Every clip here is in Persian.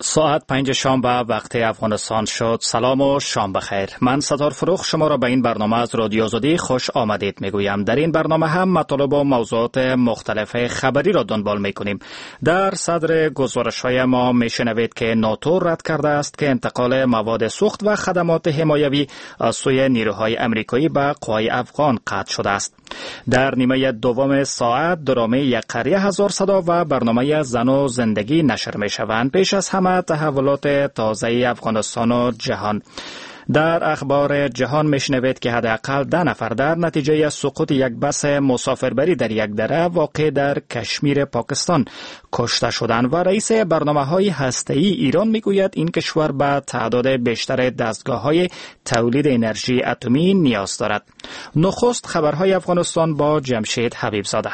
ساعت 5 شام به وقت افغانستان شد. سلام و شام بخیر. من ستار فروخ شما را به این برنامه از رادیو آزادی خوش آمدید میگویم. در این برنامه هم مطالب و موضوعات مختلف خبری را دنبال میکنیم. در صدر گزارش‌های ما میشنوید که ناتو رد کرده است که انتقال مواد سوخت و خدمات حمایوی از سوی نیروهای امریکایی به قوای افغان قطع شده است. در نیمه دوم ساعت درامه یک قریه هزار صدا و برنامه زن و زندگی نشر می شوند. پیش از همه تحولات تازه افغانستان و جهان. در اخبار جهان میشنوید که حداقل 10 نفر در نتیجه سقوط یک بس مسافربری در یک دره واقع در کشمیر پاکستان کشته شدند و رئیس برنامه‌های هسته‌ای ایران میگوید این کشور به تعداد بیشتر دستگاه‌های تولید انرژی اتمی نیاز دارد. نخست خبرهای افغانستان با جمشید حبیبزاده.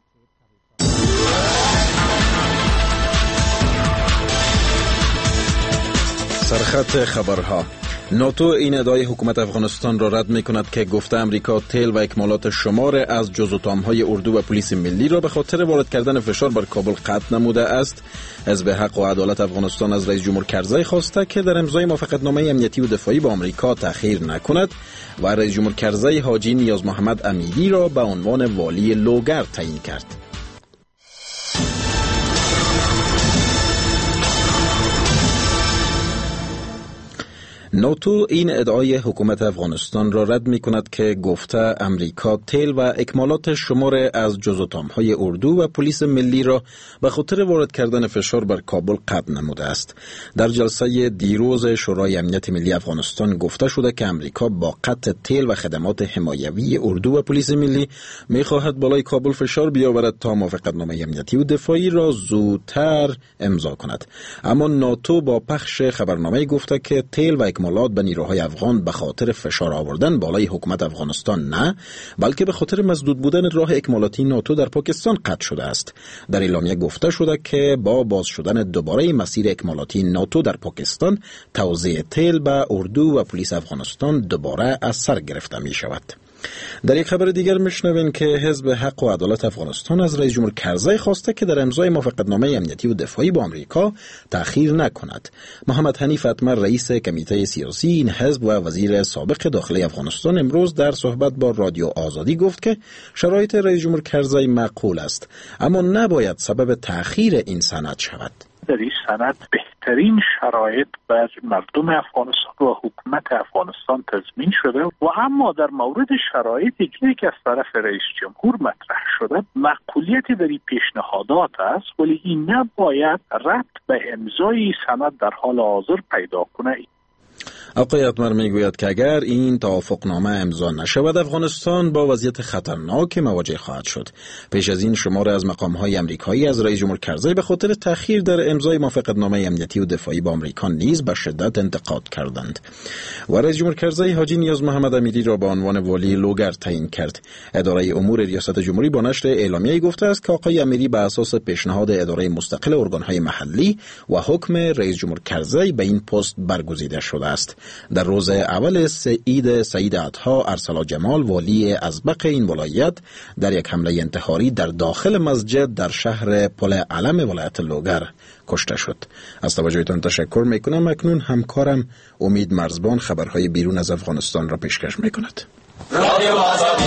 سرخط خبرها. ناتو این ادعای حکومت افغانستان را رد می کند که گفته امریکا تیل و اکمالات شمار از جز و تامهای اردو و پلیس ملی را به خاطر وارد کردن فشار بر کابل قطع نموده است. حزب حق و عدالت افغانستان از رئیس جمهور کرزی خواسته که در امضای موافقتنامه امنیتی و دفاعی با آمریکا تأخیر نکند و رئیس جمهور کرزی حاجی نیاز محمد امیری را به عنوان والی لوگر تعیین کرد. ناتو این ادعای حکومت افغانستان را رد می کند که گفته امریکا تیل و اکمالات شمار از جز و تامهای اردو و پلیس ملی را به خاطر وارد کردن فشار بر کابل قطع نموده است. در جلسه دیروز شورای امنیت ملی افغانستان گفته شده که امریکا با قطع تیل و خدمات حمایوی اردو و پلیس ملی می خواهد بالای کابل فشار بیاورد تا موافقتنامه امنیتی و دفاعی را زودتر امضا کند. اما ناتو با پخش خبرنامه گفته که تیل و اکمالات به نیروهای افغان به خاطر فشار آوردن بالای حکومت افغانستان نه، بلکه به خاطر مسدود بودن راه اکمالاتی ناتو در پاکستان قطع شده است. در اعلامیه گفته شده که با باز شدن دوباره مسیر اکمالاتی ناتو در پاکستان، توزیع تیل به اردو و پلیس افغانستان دوباره از سر گرفته می شود. در یک خبر دیگر میشنوین که حزب حق و عدالت افغانستان از رئیس جمهور کرزی خواسته که در امضای موافقتنامه امنیتی و دفاعی با آمریکا تأخیر نکند. محمد حنیف اتمر رئیس کمیته سیاسی این حزب و وزیر سابق داخلی افغانستان امروز در صحبت با رادیو آزادی گفت که شرایط رئیس جمهور کرزی معقول است، اما نباید سبب تأخیر این سند شود. در این سند بهترین شرایط بر مردم افغانستان و حکومت افغانستان تضمین شده و اما در مورد شرایط دیگری که از طرف رئیس جمهور مطرح شده معقولیتی در این پیشنهادات است، ولی این نباید ربط به امضای سند در حال حاضر پیدا کنه. آقای اتمر میگوید که اگر این توافقنامه امضا نشود افغانستان با وضعیت خطرناک مواجه خواهد شد. پیش از این شمار از مقام‌های آمریکایی از رئیس جمهور کرزی به خاطر تأخیر در امضای موافقتنامه امنیتی و دفاعی با آمریکا نیز به شدت انتقاد کردند و رئیس جمهور کرزی حاجی نیاز محمد امیری را به عنوان والی لوگر تعیین کرد. اداره امور ریاست جمهوری با نشر اعلامیه‌ای گفته است که آقای امیری به اساس پیشنهاد اداره مستقل ارگان‌های محلی و حکم رئیس جمهور کرزی به این پست برگزیده شده است. در روز اول عید سعید اضحی ارسلا جمال والی ازبق این ولایت در یک حمله انتحاری در داخل مسجد در شهر پل علم ولایت لوگر کشته شد. از توجهتان تشکر میکنم. اکنون همکارم امید مرزبان خبرهای بیرون از افغانستان را پیشکش میکند. رادیو آزادی.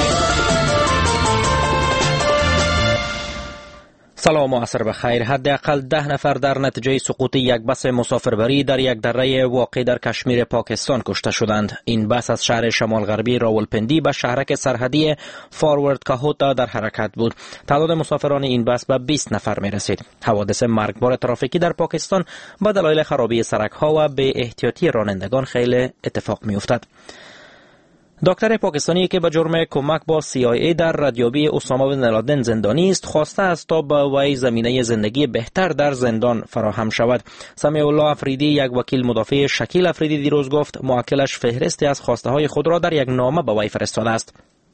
سلام و عصر بخیر. حداقل 10 نفر در نتیجه سقوط یک بس مسافربری در یک دره واقع در کشمیر پاکستان کشته شدند. این بس از شهر شمال غربی راولپندی به شهرک سرحدی فارورد کاهوتا در حرکت بود. تعداد مسافران این بس به 20 نفر می رسید. حوادث مرگبار ترافیکی در پاکستان به دلایل خرابی سرک ها و بی احتیاطی رانندگان خیلی اتفاق می افتد. دکتر پاکستانی که به جرم کمک با CIA در ردیابی اسامه بن لادن زندانی است خواسته است تا به وی زمینه زندگی بهتر در زندان فراهم شود. سمیع الله افریدی، یک وکیل مدافع شکیل افریدی، دیروز گفت موکلش فهرستی از خواسته های خود را در یک نامه به وی فرستاده است.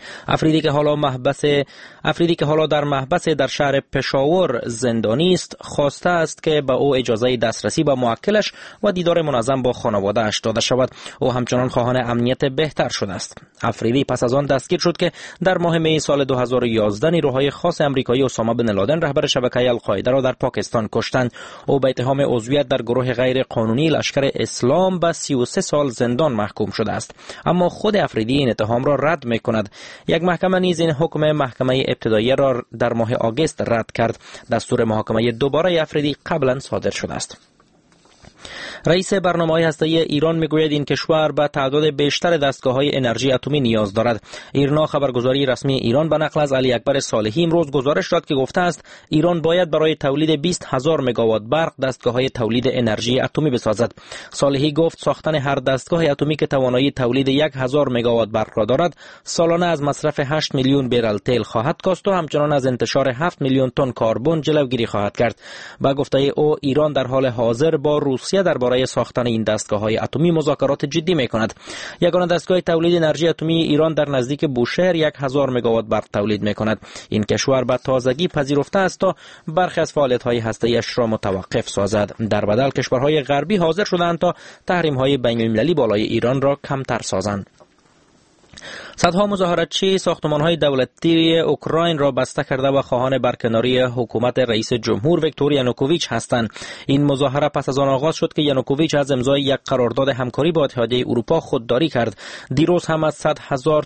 افریدی که حالا در محبس در شهر پشاور زندانی است خواسته است که به او اجازه دسترسی به موکلش و دیدار منظم با خانواده اش داده شود. او همچنان خواهان امنیت بهتر شده است. افریدی پس از آن دستگیر شد که در ماه می سال 2011 نیروهای خاص آمریکایی اسامه بن لادن رهبر شبکه القاعده را در پاکستان کشتند. او به اتهام عضویت در گروه غیر قانونی لشکر اسلام به 33 سال زندان محکوم شده است، اما خود افریدی این اتهام را رد می‌کند. یک محکمه نیز این حکم محکمه ابتدایی را در ماه آگوست رد کرد. دستور محاکمه دوباره افریدی قبلا صادر شده است. رئیس برنامه‌های هسته‌ای ایران میگوید این کشور به تعداد بیشتر دستگاه‌های انرژی اتمی نیاز دارد. ایرنا خبرگزاری رسمی ایران به نقل از علی اکبر صالحی امروز گزارش داد که گفته است ایران باید برای تولید 20,000 مگاوات برق دستگاه‌های تولید انرژی اتمی بسازد. صالحی گفت ساختن هر دستگاه اتمی که توانایی تولید 1,000 مگاوات برق را دارد سالانه از مصرف 8 میلیون برل تیل خواهد کاست و همچنان از انتشار 7 میلیون تن کربن جلوگیری خواهد کرد. با گفته او ایران در حال حاضر با روسیه درباره ساختن این دستگاه‌های اتمی مذاکرات جدی می‌کند. یگانه دستگاه تولید انرژی اتمی ایران در نزدیک بوشهر 1,000 مگاوات برق تولید می‌کند. این کشور به تازگی پذیرفته است تا برخی از فعالیت‌های هسته‌ای‌اش را متوقف سازد. در بدل کشورهای غربی حاضر شدند تا تحریم‌های بین‌المللی بالای ایران را کمتر سازند. صدها مظاهراتچی ساختمان‌های دولتی اوکراین را بسته کرده و خواهان برکناری حکومت رئیس جمهور ویکتور یانوکوویچ هستند. این مظاهره پس از آن آغاز شد که یانوکوویچ از امضای یک قرارداد همکاری با اتحادیه اروپا خودداری کرد. دیروز هم از 100,000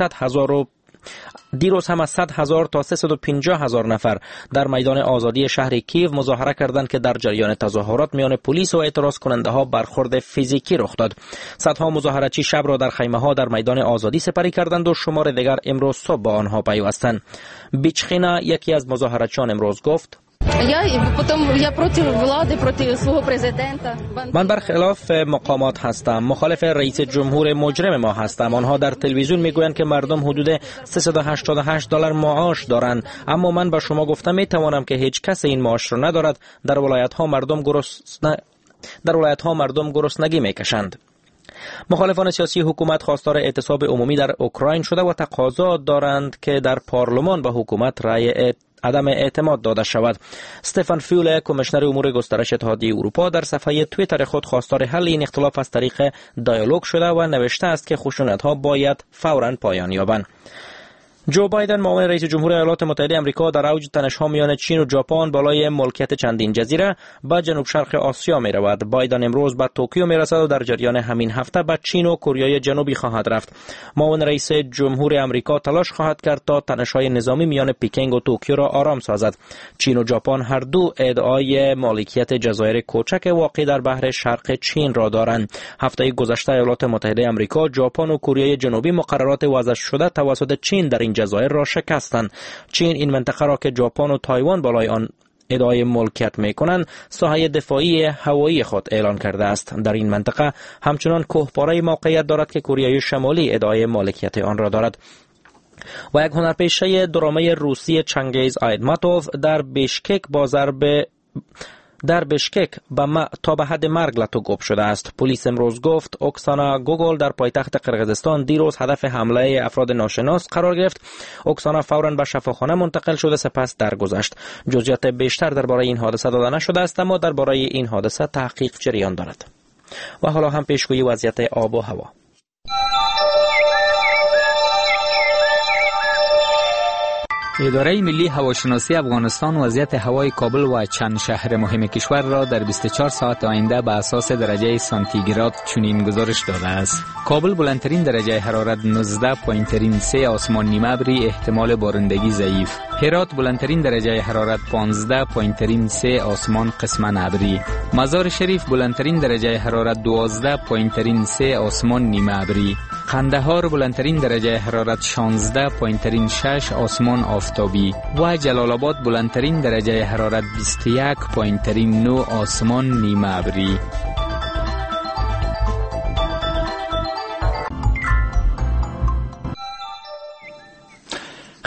تا 350,000 نفر در میدان آزادی شهر کیو مظاهره کردند که در جریان تظاهرات میان پلیس و اعتراض کننده ها برخورد فیزیکی رخ داد. صدها مظاهراتچی شب را در خیمه ها در میدان آزادی سپری کردند و شمار دیگر امروز صبح با آنها پیوستند. بیچخینا یکی از مظاهراتچیان امروز گفت من برخلاف مقامات هستم، مخالف رئیس جمهور مجرم ما هستم. آنها در تلویزیون میگویند که مردم حدود $388 معاش دارند، اما من به شما گفتم میتوانم که هیچ کس این معاش را ندارد. در ولایت ها مردم گرسنگی میکشند. مخالفان سیاسی حکومت خواستار اعتصاب عمومی در اوکراین شده و تقاضا دارند که در پارلمان به حکومت رأی عدم اعتماد داده شود. استفان فیوله کمیشنر امور گسترش اتحادیه اروپا در صفحه توییتر خود خواستار حل این اختلاف از طریق دیالوگ شده و نوشته است که خشونت‌ها باید فوراً پایان یابند. جو بایدن معاون رئیس جمهور ایالات متحده آمریکا در اوج تنش‌ها میان چین و ژاپن بالای ملکیت چندین جزیره به جنوب شرق آسیا می رود. بایدن امروز به توکیو می رسد و در جریان همین هفته به چین و کره جنوبی خواهد رفت. معاون رئیس جمهور آمریکا تلاش خواهد کرد تا تنش‌های نظامی میان پکینگ و توکیو را آرام سازد. چین و ژاپن هر دو ادعای مالکیت جزایر کوچک واقع در بحر شرق چین را دارند. هفته گذشته ایالات متحده آمریکا، ژاپن و کره جنوبی مقررات وضع شده توسط چین در این جزایر را شکستند. چین این منطقه را که ژاپن و تایوان بالای آن ادعای ملکیت می‌کنند ساحه دفاعی هوایی خود اعلان کرده است. در این منطقه همچنان کوهپاره موقعیت دارد که کره شمالی ادعای مالکیت آن را دارد. و یک هنرپیشه درامای روسی چنگیز آیدماتوف در بشکک تا به حد مرگ لطوگوب شده است. پلیس امروز گفت اوکسانا گوگل در پایتخت قرقیزستان دیروز هدف حمله افراد ناشناس قرار گرفت. اوکسانا فوراً به شفاخانه منتقل شده سپس درگذشت. جزئیات بیشتر درباره این حادثه داده نشده است، اما درباره این حادثه تحقیق جریان دارد. و حالا هم پیشگویی وضعیت آب و هوا. اداره ملی هواشناسی افغانستان وضعیت هوای کابل و چند شهر مهم کشور را در 24 ساعت آینده به اساس درجه سانتیگراد چنین گزارش داده است. کابل بلندترین درجه حرارت 19.3 آسمان نیمه ابری احتمال بارندگی ضعیف. هرات بلندترین درجه حرارت 15.3 آسمان قسما ابری. مزار شریف بلندترین درجه حرارت 12.3 آسمان نیمه ابری. قندهار بلندترین درجه حرارت 16.6 آسمان آفتابی و جلال آباد بلندترین درجه حرارت 21.9 آسمان نیمه ابری.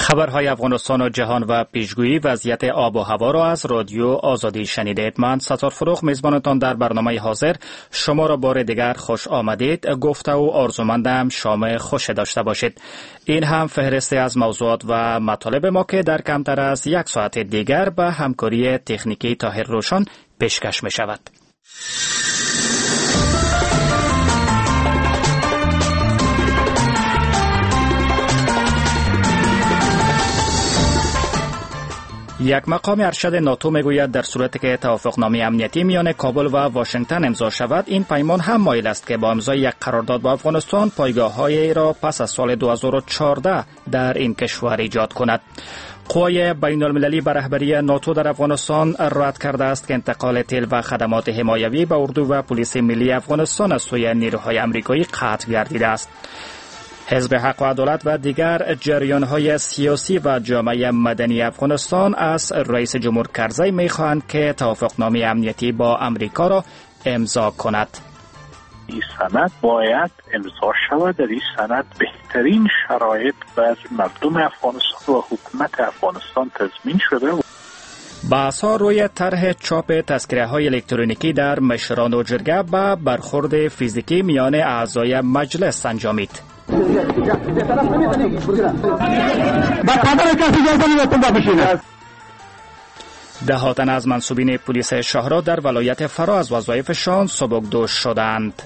خبرهای افغانستان و جهان و پیشگویی وضعیت آب و هوا را از رادیو آزادی شنیدید. من ستار فروخ میزبانتان در برنامه حاضر شما را بار دیگر خوش آمدید گفته و آرزومندم شام خوش داشته باشید. این هم فهرستی از موضوعات و مطالب ما که در کمتر از یک ساعت دیگر به همکاری تکنیکی طاهر روشن پیشکش می شود. یک مقام ارشد ناتو میگوید در صورتی که توافقنامه امنیتی میان کابل و واشنگتن امضا شود، این پیمان هم مایل است که با امضای یک قرارداد با افغانستان پایگاه‌هایی را پس از سال 2014 در این کشور ایجاد کند. قوای بین المللی به رهبری ناتو در افغانستان رد کرده است که انتقال تیل و خدمات حمایوی به اردو و پلیس ملی افغانستان از سوی نیروهای آمریکایی قطع گردیده است. حزب حق و عدالت و دیگر جریان‌های سیاسی و جامعه مدنی افغانستان از رئیس جمهور کرزی می‌خواهند که توافقنامه امنیتی با امریکا را امضا کند. این سند باید امضا شود. در این سند بهترین شرایط برای مردم افغانستان و حکومت افغانستان تضمین شده. بحث‌ها روی طرح چاپ تذکره‌های الکترونیکی در مشران و جرگه به برخورد فیزیکی میان اعضای مجلس انجامید. دهاتن از منصوبین پلیس شهرها در ولایت فرا از وظایفشان سبکدوش شدند.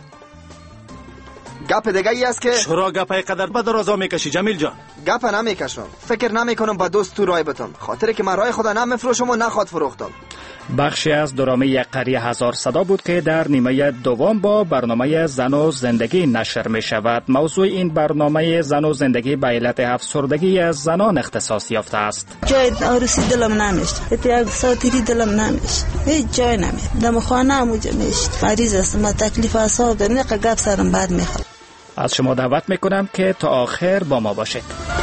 گپ دیگه ای است که چرا گپای قدر به درازا میکشی جمیل جان؟ گپ نمیکشم، فکر نمیکنم با دوست تو رای بتم، خاطر که من رای خدا نمیفروشم و نخواد فروختم. بخشی از درامه یک قریه هزار صدا بود که در نیمه دوم با برنامه زن و زندگی نشر می شود. موضوع این برنامه زن و زندگی به علت افسردگی از زنان اختصاص یافته است. جای آرسی دلم نمیشت، یک ساعتی دلم نمیشت، هیچ جای نمیشت، دم خانه همونجا میشت. مریض هستم، ما تکلیف اعصاب دارم، یک گپ سرم بعد میخواد. از شما دعوت میکنم که تا آخر با ما باشید.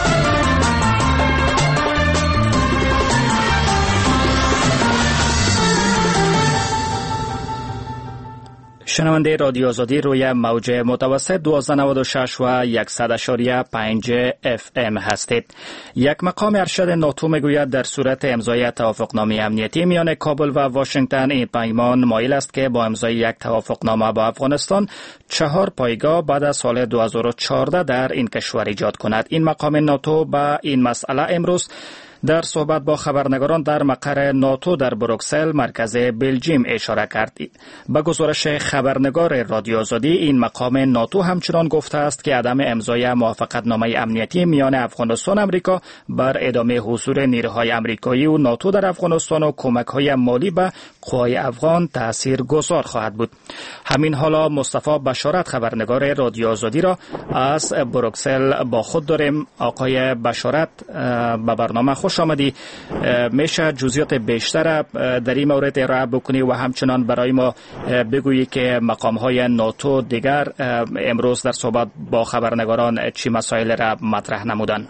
شنونده رادیو آزادی روی موج متوسط 1296 و 100.5 FM هستید. یک مقام ارشد ناتو میگوید در صورت امضای توافقنامه امنیتی میان کابل و واشنگتن، این پیمان مایل است که با امضای یک توافقنامه با افغانستان 4 پایگاه بعد از سال 2014 در این کشور ایجاد کند. این مقام ناتو به این مسئله امروز در صحبت با خبرنگاران در مقر ناتو در بروکسل مرکز بلژیم اشاره کرد. به گزارش خبرنگار رادیو آزادی، این مقام ناتو همچنان گفته است که عدم امضای موافقتنامه امنیتی میان افغانستان و امریکا بر ادامه حضور نیروهای امریکایی و ناتو در افغانستان و کمک‌های مالی به قوای افغان تاثیرگذار خواهد بود. همین حالا مصطفی بشارت خبرنگار رادیو آزادی را از بروکسل با خود داریم. آقای بشارت، به برنامه خوش آمدی. میشه جزئیات بیشتر در این مورد ارائه بکنی و همچنان برای ما بگویی که مقام‌های ناتو دیگر امروز در صحبت با خبرنگاران چی مسائل را مطرح نمودند؟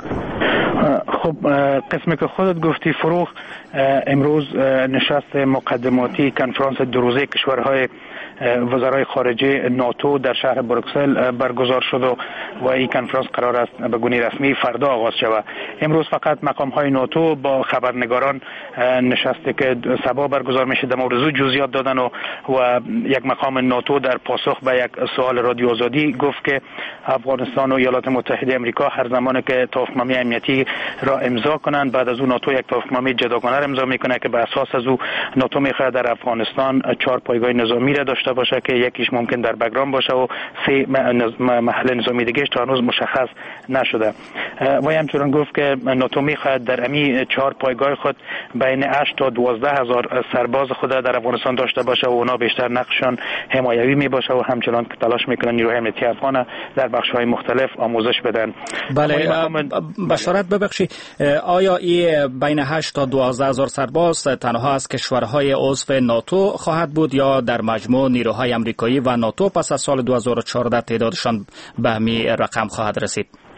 خب، قسمی که خودت گفتی فروغ، امروز نشست مقدماتی کنفرانس 2 روزه کشورهای وزرای خارجه ناتو در شهر بروکسل برگزار شد و این کنفرانس قرار است به گونه رسمی فردا آغاز شود. امروز فقط مقام های ناتو با خبرنگاران نشسته که سبا برگزار میشه در مورد جزئیات دادن و یک مقام ناتو در پاسخ به یک سوال رادیو آزادی گفت که افغانستان و ایالات متحده آمریکا هر زمانی که توافقنامه امنیتی را امضا کنند، بعد از اون ناتو یک توافقنامه جداگانه را امضا میکنه که به اساس از او ناتو میخواد در افغانستان 4 پایگاه نظامی را داشته باشه که یکیش ممکن در بگرام باشه و 3 محل نظامی دیگهش تا هنوز مشخص نشده. و همچنین گفت که ناتو میخواد در امی 4 پایگاه خود بین 8 تا 12 هزار سرباز خود در افغانستان داشته باشه و اونا بیشتر نقششان حمایوی می باشه و همچنان که تلاش میکنن نیروهای امنیتی افغان در بخش‌های مختلف آموزش بدن. بله، بشارت ببخشید، آیا این بین 8 تا 12 هزار سرباز تنها از کشورهای عضو ناتو خواهد بود یا در مجموع نیروهای آمریکایی و ناتو پس از سال 2014 تعدادشان به همین رقم خواهد رسید؟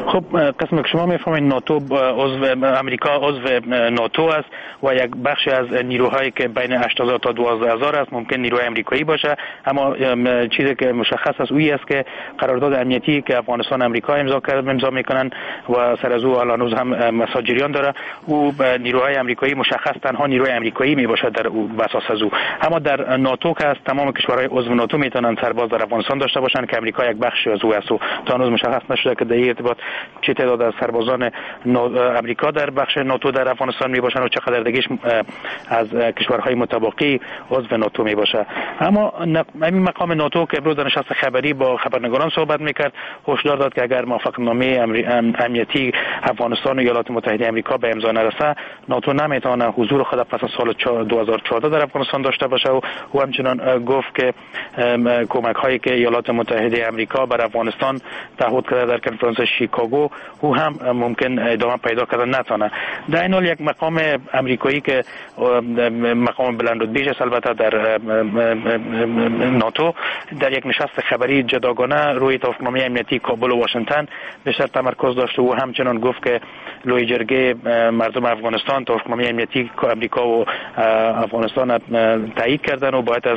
خب قسم که شما میفهمید ناتو امریکا عضو ناتو است و یک بخش از نیروهایی که بین 8000 تا 12000 است ممکن نیروی امریکایی باشه، اما چیزی که مشخص است اویی است که قرارداد امنیتی که افغانستان امریکا امضا میکنن و سر از او الان هم مساجریان داره، او نیروهای امریکایی مشخص تنها نیروی امریکایی می باشد در اساس از او. اما در ناتو که از تمام کشورهای عضو ناتو میتونن سرباز در افغانستان داشته باشند که امریکا یک بخشی از او است و تا هنوز مشخص نشده که در این ارتباط چه تعداد از سربازان امریکا در بخش ناتو در افغانستان می باشند و چقدر دیگه از کشورهای متباقی عضو ناتو می باشه. اما این مقام ناتو که امروز در نشست خبری با خبرنگاران صحبت میکرد هشدار داد که اگر موافقتنامه امنیتی افغانستان و ایالات متحده آمریکا به امضا نرسه، ناتو نمیتونه حضور خود پس از سال 2014 در افغانستان داشته باشه و او همچنان گفت که کمک هایی که ایالات متحده آمریکا بر افغانستان تعهد کرده در کنفرانس شیکاگو او هم ممکن ادامه پیدا کردن نتونه. در این حال یک مقام امریکایی که مقام بلندرتبه‌اش است البته در ناتو در یک نشست خبری جداگانه روی توافقنامه امنیتی کابل و واشنگتن بیشتر تمرکز داشت و همچنان گفت که لوی جرگه مردم افغانستان توافقنامه امنیتی امریکا و افغانستان تایید کردن و باید از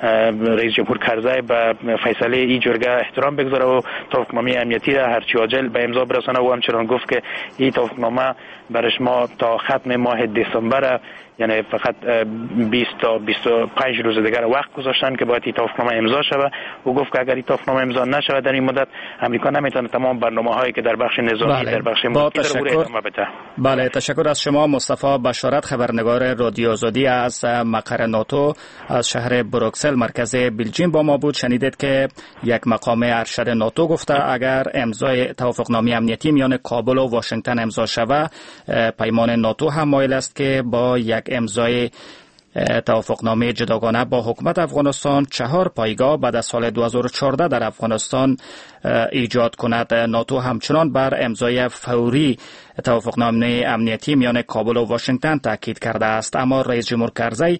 رئیس جمهور کرزی به فیصله این جرگه احترام بگذاره و توافقنامه امنیتی را هرچی عاجل به امضا برسانه و همچنان گفت که این توافقنامه برش ما تا ختم ماه دسامبر، یعنی فقط 20 تا 25 روز دیگر وقت گذاشتن که باید این توافقنامه امضا شود و گفت که اگر این توافقنامه امضا نشود در این مدت امریکا نمیتونه تمام برنامه‌هایی که در بخش نظامی در بخش ملکی داره ادامه بده. بله، تشکر از شما مصطفی بشارت، خبرنگار رادیو آزادی از مقر ناتو از شهر بروکسل مرکز بلژیم با ما بود. شنیدید که یک مقام ارشد ناتو گفته اگر امضای توافقنامه امنیتی میان کابل و واشنگتن امضا شود، پیمان ناتو هم مایل است که با یک امضای توافقنامه جداگانه با حکومت افغانستان 4 پایگاه بعد از سال 2014 در افغانستان ایجاد کند. ناتو همچنان بر امضای فوری توافقنامه امنیتی میان کابل و واشنگتن تاکید کرده است، اما رئیس جمهور کرزی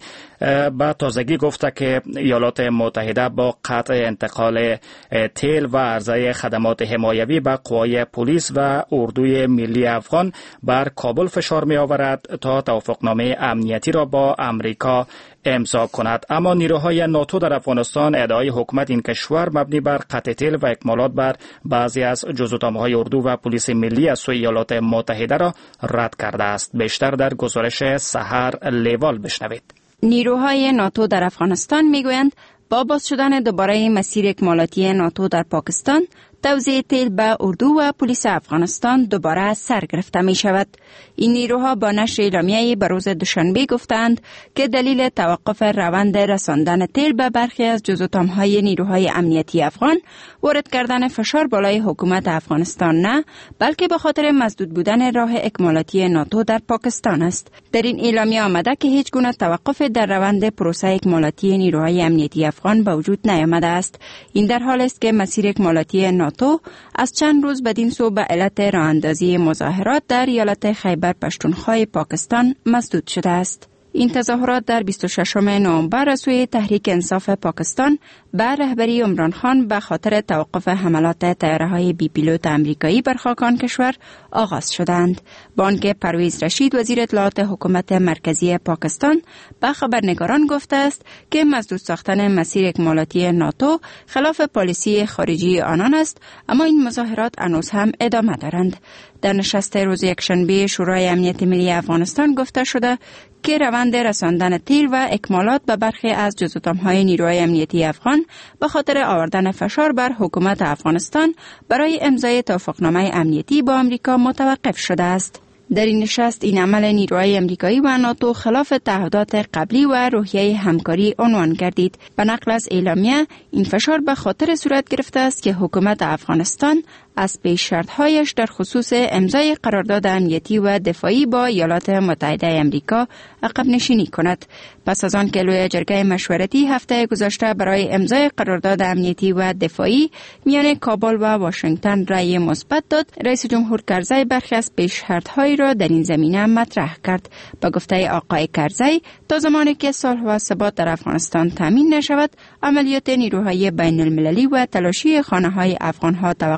با تازگی گفته که ایالات متحده با قطع انتقال تیل و عرضه خدمات حمایوی به قوای پلیس و اردوی ملی افغان بر کابل فشار می آورد تا توافقنامه امنیتی را با امریکا امضا کند. اما نیروهای ناتو در افغانستان ادعای حکومت این کشور مبنی بر قطع تیل و اکمالات بر بعضی از جزءاتم‌های اردو و پلیس ملی از سوی ایالات متحده را رد کرده است. بیشتر در گزارش سحر لیوال بشنوید. نیروهای ناتو در افغانستان میگویند با باز شدن دوباره مسیر اکمالاتی ناتو در پاکستان، توزیع تیل به اردو و پلیس افغانستان دوباره سر گرفته می شود. این نیروها با نشر اعلامیه‌ای به روز دوشنبه گفتند که دلیل توقف روند رساندن تیل به برخی از جزءاتم‌های نیروهای امنیتی افغان وارد کردن فشار بالای حکومت افغانستان نه، بلکه به خاطر مسدود بودن راه اکمالاتی ناتو در پاکستان است. در این اعلامیه آمده که هیچ گونه توقف در روند پروسه اکمالاتی نیروهای امنیتی افغان به وجود نیامده است. این در حالی است که مسیر اکمالاتی ناتو از چند روز بدین سو به علت راه اندازی مظاهرات در ایالت خیبر پشتونخوا پاکستان مسدود شده است. این تظاهرات در 26 نوامبر از سوی تحریک انصاف پاکستان به رهبری عمران خان به خاطر توقف حملات طیاره‌های بی پیلوت آمریکایی بر خاک آن کشور آغاز شدند. با آنکه پرویز رشید وزیر اطلاعات حکومت مرکزی پاکستان به خبرنگاران گفته است که مسدود ساختن مسیر اکمالاتی ناتو خلاف پالیسی خارجی آنان است، اما این مظاهرات هنوز هم ادامه دارند. در نشست روز یکشنبه شورای امنیت ملی افغانستان گفته شده که روند رساندن تیل و اکمالات به برخی از جزءاتم‌های نیروهای امنیتی افغان به خاطر آوردن فشار بر حکومت افغانستان برای امضای توافقنامه امنیتی با آمریکا متوقف شده است. در این نشست این عمل نیروهای امریکایی و ناتو خلاف تعهدات قبلی و روحیه همکاری عنوان گردید. به نقل از اعلامیه، این فشار به خاطر صورت گرفته است که حکومت افغانستان از پیش شرط‌هایش در خصوص امضای قرارداد امنیتی و دفاعی با ایالات متحده آمریکا عقب نشینی کند. پس از آن که لوی جرگه مشورتی هفته گذشته برای امضای قرارداد امنیتی و دفاعی میان کابل و واشنگتن رأی مثبت داد، رئیس جمهور کرزی برخی از پیش شرط‌های را در این زمینه مطرح کرد. با گفته آقای کرزی، تا زمانی که صلح و ثبات در افغانستان تامین نشود، عملیات نیروهای بین المللی و تلاشی خانه‌های افغان‌ها توقف نیابد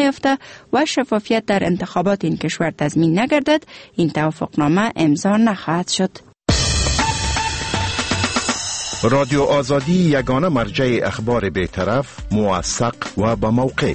نیافته و شفافیت در انتخابات این کشور تضمین نگردد، این توافقنامه امضا نخواهد شد. رادیو آزادی یگانه مرجع اخبار بی‌طرف، موثق و با موقع.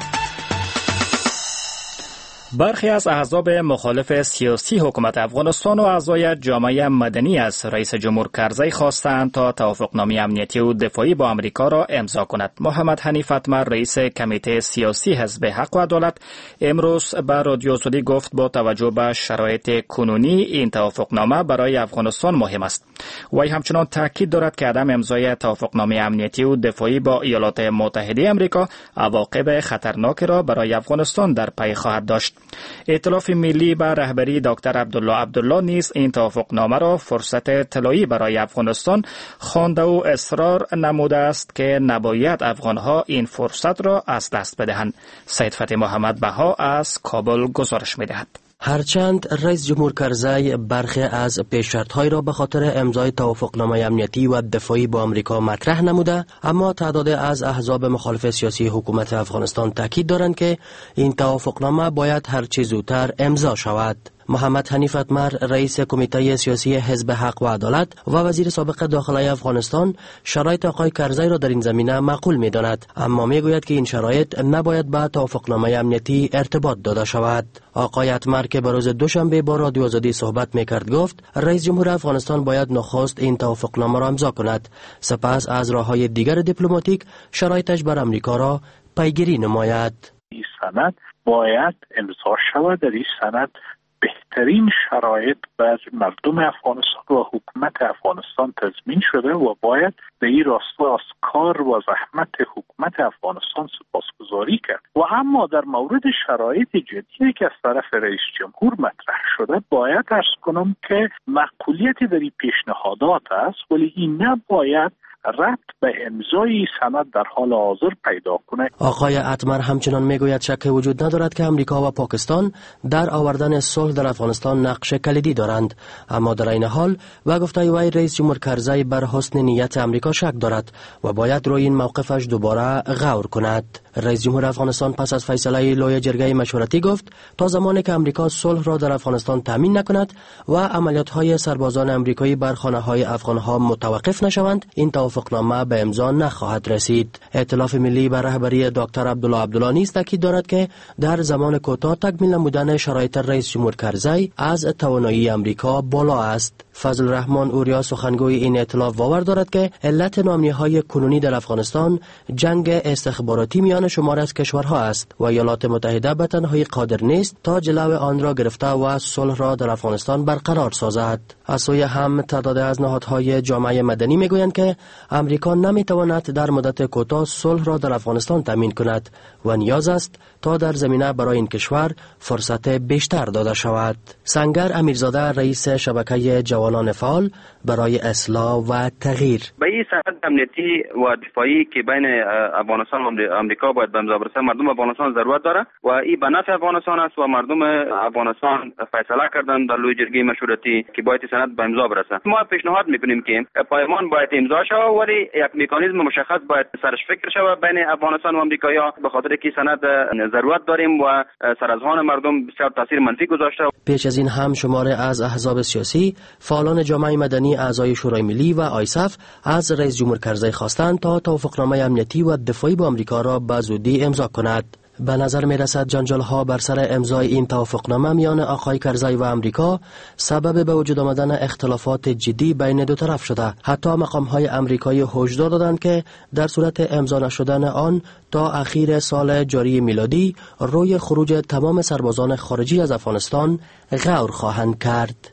برخی از احزاب مخالف سیاسی حکومت افغانستان و اعضای جامعه مدنی از رئیس جمهور کرزی خواستند تا توافقنامه امنیتی و دفاعی با امریکا را امضا کند. محمد حنیف اتمر، رئیس کمیته سیاسی حزب حق و عدالت، امروز به رادیو آزادی گفت با توجه به شرایط کنونی این توافقنامه برای افغانستان مهم است. وی همچنان تاکید دارد که عدم امضای توافقنامه امنیتی و دفاعی با ایالات متحده آمریکا عواقب خطرناک را برای افغانستان در پی خواهد داشت. ائتلاف ملی به رهبری دکتر عبدالله نیز این توافقنامه را فرصت طلایی برای افغانستان خوانده و اصرار نموده است که نباید افغانها این فرصت را از دست بدهند. سید فتح محمد بها از کابل گزارش می‌دهد. هرچند رئیس جمهور کرزی برخی از پیش‌شرط‌های را به خاطر امضای توافقنامه امنیتی و دفاعی با آمریکا مطرح نموده، اما تعداد از احزاب مخالف سیاسی حکومت افغانستان تاکید دارند که این توافقنامه باید هر چه زودتر امضا شود. محمد حنیف اتمر، رئیس کمیته سیاسی حزب حق و عدالت و وزیر سابق داخلی افغانستان، شرایط آقای کرزی را در این زمینه معقول می‌داند، اما می‌گوید که این شرایط نباید به توافقنامه امنیتی ارتباط داده شود. آقای اتمر که به روز دوشنبه با رادیو آزادی صحبت می‌کرد گفت رئیس جمهور افغانستان باید نخست این توافقنامه را امضا کند، سپس از راه‌های دیگر دیپلماتیک شرایطش بر آمریکا را پیگیری نماید. این سند باید امضا شود. در این سند بهترین شرایط بر مردم افغانستان و حکومت افغانستان تضمین شده و باید به این راستا از کار و زحمت حکومت افغانستان سپاسگزاری کرد. و اما در مورد شرایط جدیدی که از طرف رئیس جمهور مطرح شده باید عرض کنم که معقولیتی در این پیشنهادات است، ولی این نباید ربط به امضای سند در حال حاضر پیدا کنه. آقای اتمر همچنان میگوید شک وجود ندارد که امریکا و پاکستان در آوردن صلح در افغانستان نقش کلیدی دارند، اما در این حال و گفته وی رئیس جمهور کرزی بر حسن نیت امریکا شک دارد و باید روی این موقفش دوباره غور کند. رئیس جمهور افغانستان پس از فیصله لوی جرگه مشورتی گفت تا زمانی که امریکا صلح را در افغانستان تامین نکند و عملیات‌های سربازان امریکایی بر خانه‌های افغان‌ها متوقف نشوند، این توافقنامه به امضا نخواهد رسید. ائتلاف ملی بر رهبری دکتر عبدالله نیز تاکید دارد که در زمان کوتاه تکمیل نمودن شرایط رئیس جمهور کرزی از توانایی امریکا بالا است. فضل الرحمن اوریا سخنگوی این ائتلاف باور دارد که علت ناامنی‌های کنونی در افغانستان جنگ استخباراتی میان شمار از کشورها است و ایالات متحده به تنهایی قادر نیست تا جلو آن را گرفته و صلح را در افغانستان برقرار سازد. از سوی هم تعداد از نهادهای جامعه مدنی میگویند که امریکا نمیتواند در مدت کوتاه صلح را در افغانستان تامین کند و نیاز است تا در زمینه برای این کشور فرصت بیشتر داده شود. سنگر امیرزاده، رئیس شبکه جوانان فعال برای اصلاح و تغییر: به این سند امنیتی و دفاعی که بین افغانستان و امریکا باید به امضا برسه، مردم افغانستان ضرورت داره و این به نفع افغانستان است و مردم افغانستان فیصله کردن در لوی جرگه مشورتی که باید سند به امضا برسه. ما پیشنهاد میکنیم که پیمان باید امضا شود، ولی یک مکانیزم مشخص باید سرش فکر شود بین افغانستان و امریکا، به خاطر که سند ضرورت داریم و سر از ذهن مردم بسیار تاثیر منفی گذاشته. پیش از این هم شماره از احزاب سیاسی، فعالان جامعه مدنی، اعضای شورای ملی و آیسف از رئیس جمهور کرزی خواستند تا توافقنامه امنیتی و دفاعی با آمریکا را به زودی امضا کند. به نظر می رسد جنجال‌ها بر سر امضای این توافقنامه میان آقای کرزی و امریکا سبب به وجود آمدن اختلافات جدی بین دو طرف شده. حتی مقام‌های امریکایی هشدار دادند که در صورت امضا نشدن آن تا اخیر سال جاری میلادی روی خروج تمام سربازان خارجی از افغانستان غور خواهند کرد.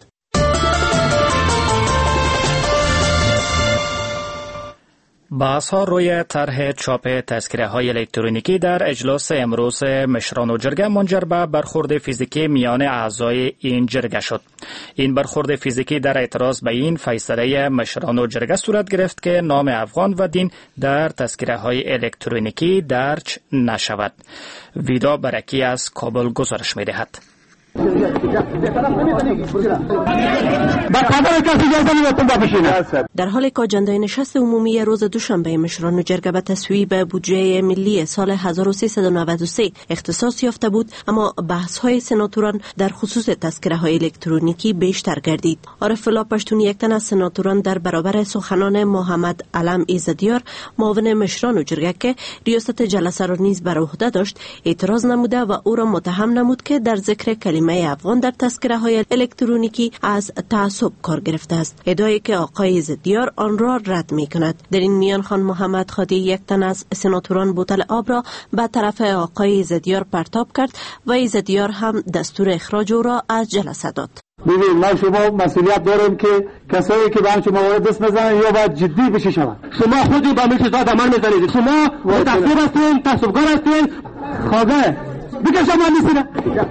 بحث‌ها روی طرح چاپ تذکره‌های الکترونیکی در اجلاس امروز مشران و جرگه منجر به برخورد فیزیکی میان اعضای این جرگه شد. این برخورد فیزیکی در اعتراض به این فیصله مشران و جرگه صورت گرفت که نام افغان و دین در تذکره‌های الکترونیکی درج نشود. ویدا برکی از کابل گزارش می‌دهد. در حالی که آجنده نشست عمومی روز دوشنبه مشران جرگه به تصویب بودجه ملی سال 1393 اختصاص یافته بود، اما بحث های سناتوران در خصوص تذکره های الکترونیکی بیشتر گردید. عارف الله پشتون، یک تن از سناتوران، در برابر سخنان محمد علم ایزدیار معاون مشران جرگه که ریاست جلسه را نیز بر عهده داشت اعتراض نموده و او را متهم نمود که در ذکر کلمه افغان در تذکره های الکترونیکی از تعصب کار گرفته است، ادعایی که آقای ایزدیار آن را رد می کند. در این میان خان محمد خادی، یک تن از سناتوران، بوتل آب را به طرف آقای ایزدیار پرتاب کرد و ایزدیار هم دستور اخراج او را از جلسه داد. ببین، ما شما مسئولیت داریم که کسایی که به همچون موارد دست بزنن یا باید جدی بشه شود. شما خودی با ملکزاد عمل میزنید. شما تقصیر هستین، تعصبگر هستین. خواه بگه شما نیستین.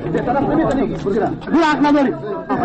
برو حق نداری.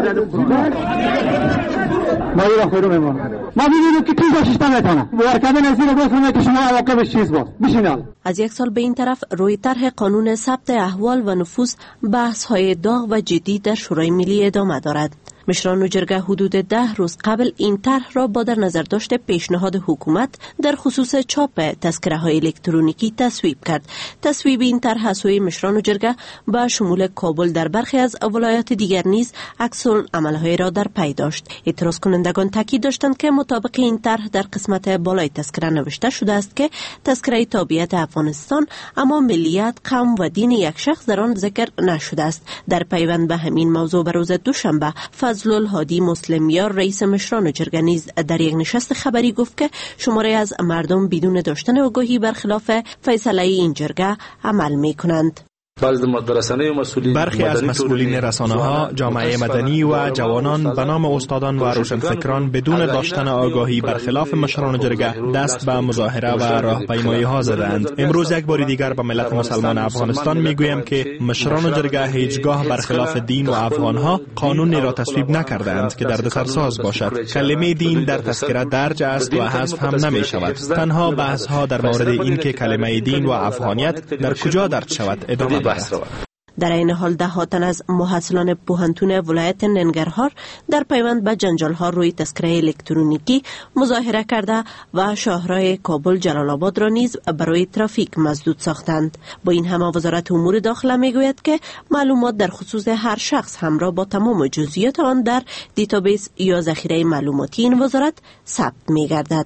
ما یه وقت رو میمونم. ما میبینیم که کی داشتن میتونه. ورکده نزدیک دوست که شما عواقبش چیز بود. بشینال. از یک سال به این طرف روی طرح قانون ثبت احوال و نفوذ بحث های داغ و جدی در شورای ملی ادامه دارد. مشران جرگه حدود 10 روز قبل این طرح را با در نظر داشت پیشنهاد حکومت در خصوص چاپ تذکره های الکترونیکی تصویب کرد. تصویب این طرح از سوی مشران جرگه با شمول کابل در برخی از ولایات دیگر نیز عکس العمل‌های را در پی داشت. اعتراض کنندگان تاکید داشتند که مطابق این طرح در قسمت بالای تذکره نوشته شده است که تذکره تابعیت افغانستان، اما ملیت، قوم و دین یک شخص در آن ذکر نشده است. در پیوند به همین موضوع بر روز دوشنبه فضل الهادی مسلمیار رئیس مشران جرگه نیز در یک نشست خبری گفت که شماره از مردم بدون داشتن آگاهی برخلاف فیصله این جرگه عمل می کنند. برخی از مسئولین رسانه‌ها، جامعه مدنی و جوانان به نام استادان و روشنفکران بدون داشتن آگاهی برخلاف مشران جرگه دست به مظاهره و راهپیمایی‌ها زدند. امروز یک بار دیگر به ملت مسلمان افغانستان میگویم که مشران جرگه هیچگاه برخلاف دین و افغانها قانونی را تصویب نکردند که دردسرساز باشد. کلمه دین در تذکره درج است و حذف هم نمی شود. تنها بحث‌ها در مورد این که کلمه دین و افغانیت در کجا درج شود ادامه دارد. در این حال ده ها تن از محصلان پوهنتون ولایت ننگرهار در پیوند به جنجال‌ها روی تذکره الکترونیکی مظاهره کرده و شاهراه کابل جلال آباد را نیز برای ترافیک مسدود ساختند. با این همه وزارت امور داخله میگوید که معلومات در خصوص هر شخص همراه با تمام جزئیات آن در دیتابیس یا ذخیره معلوماتی این وزارت ثبت می‌گردد.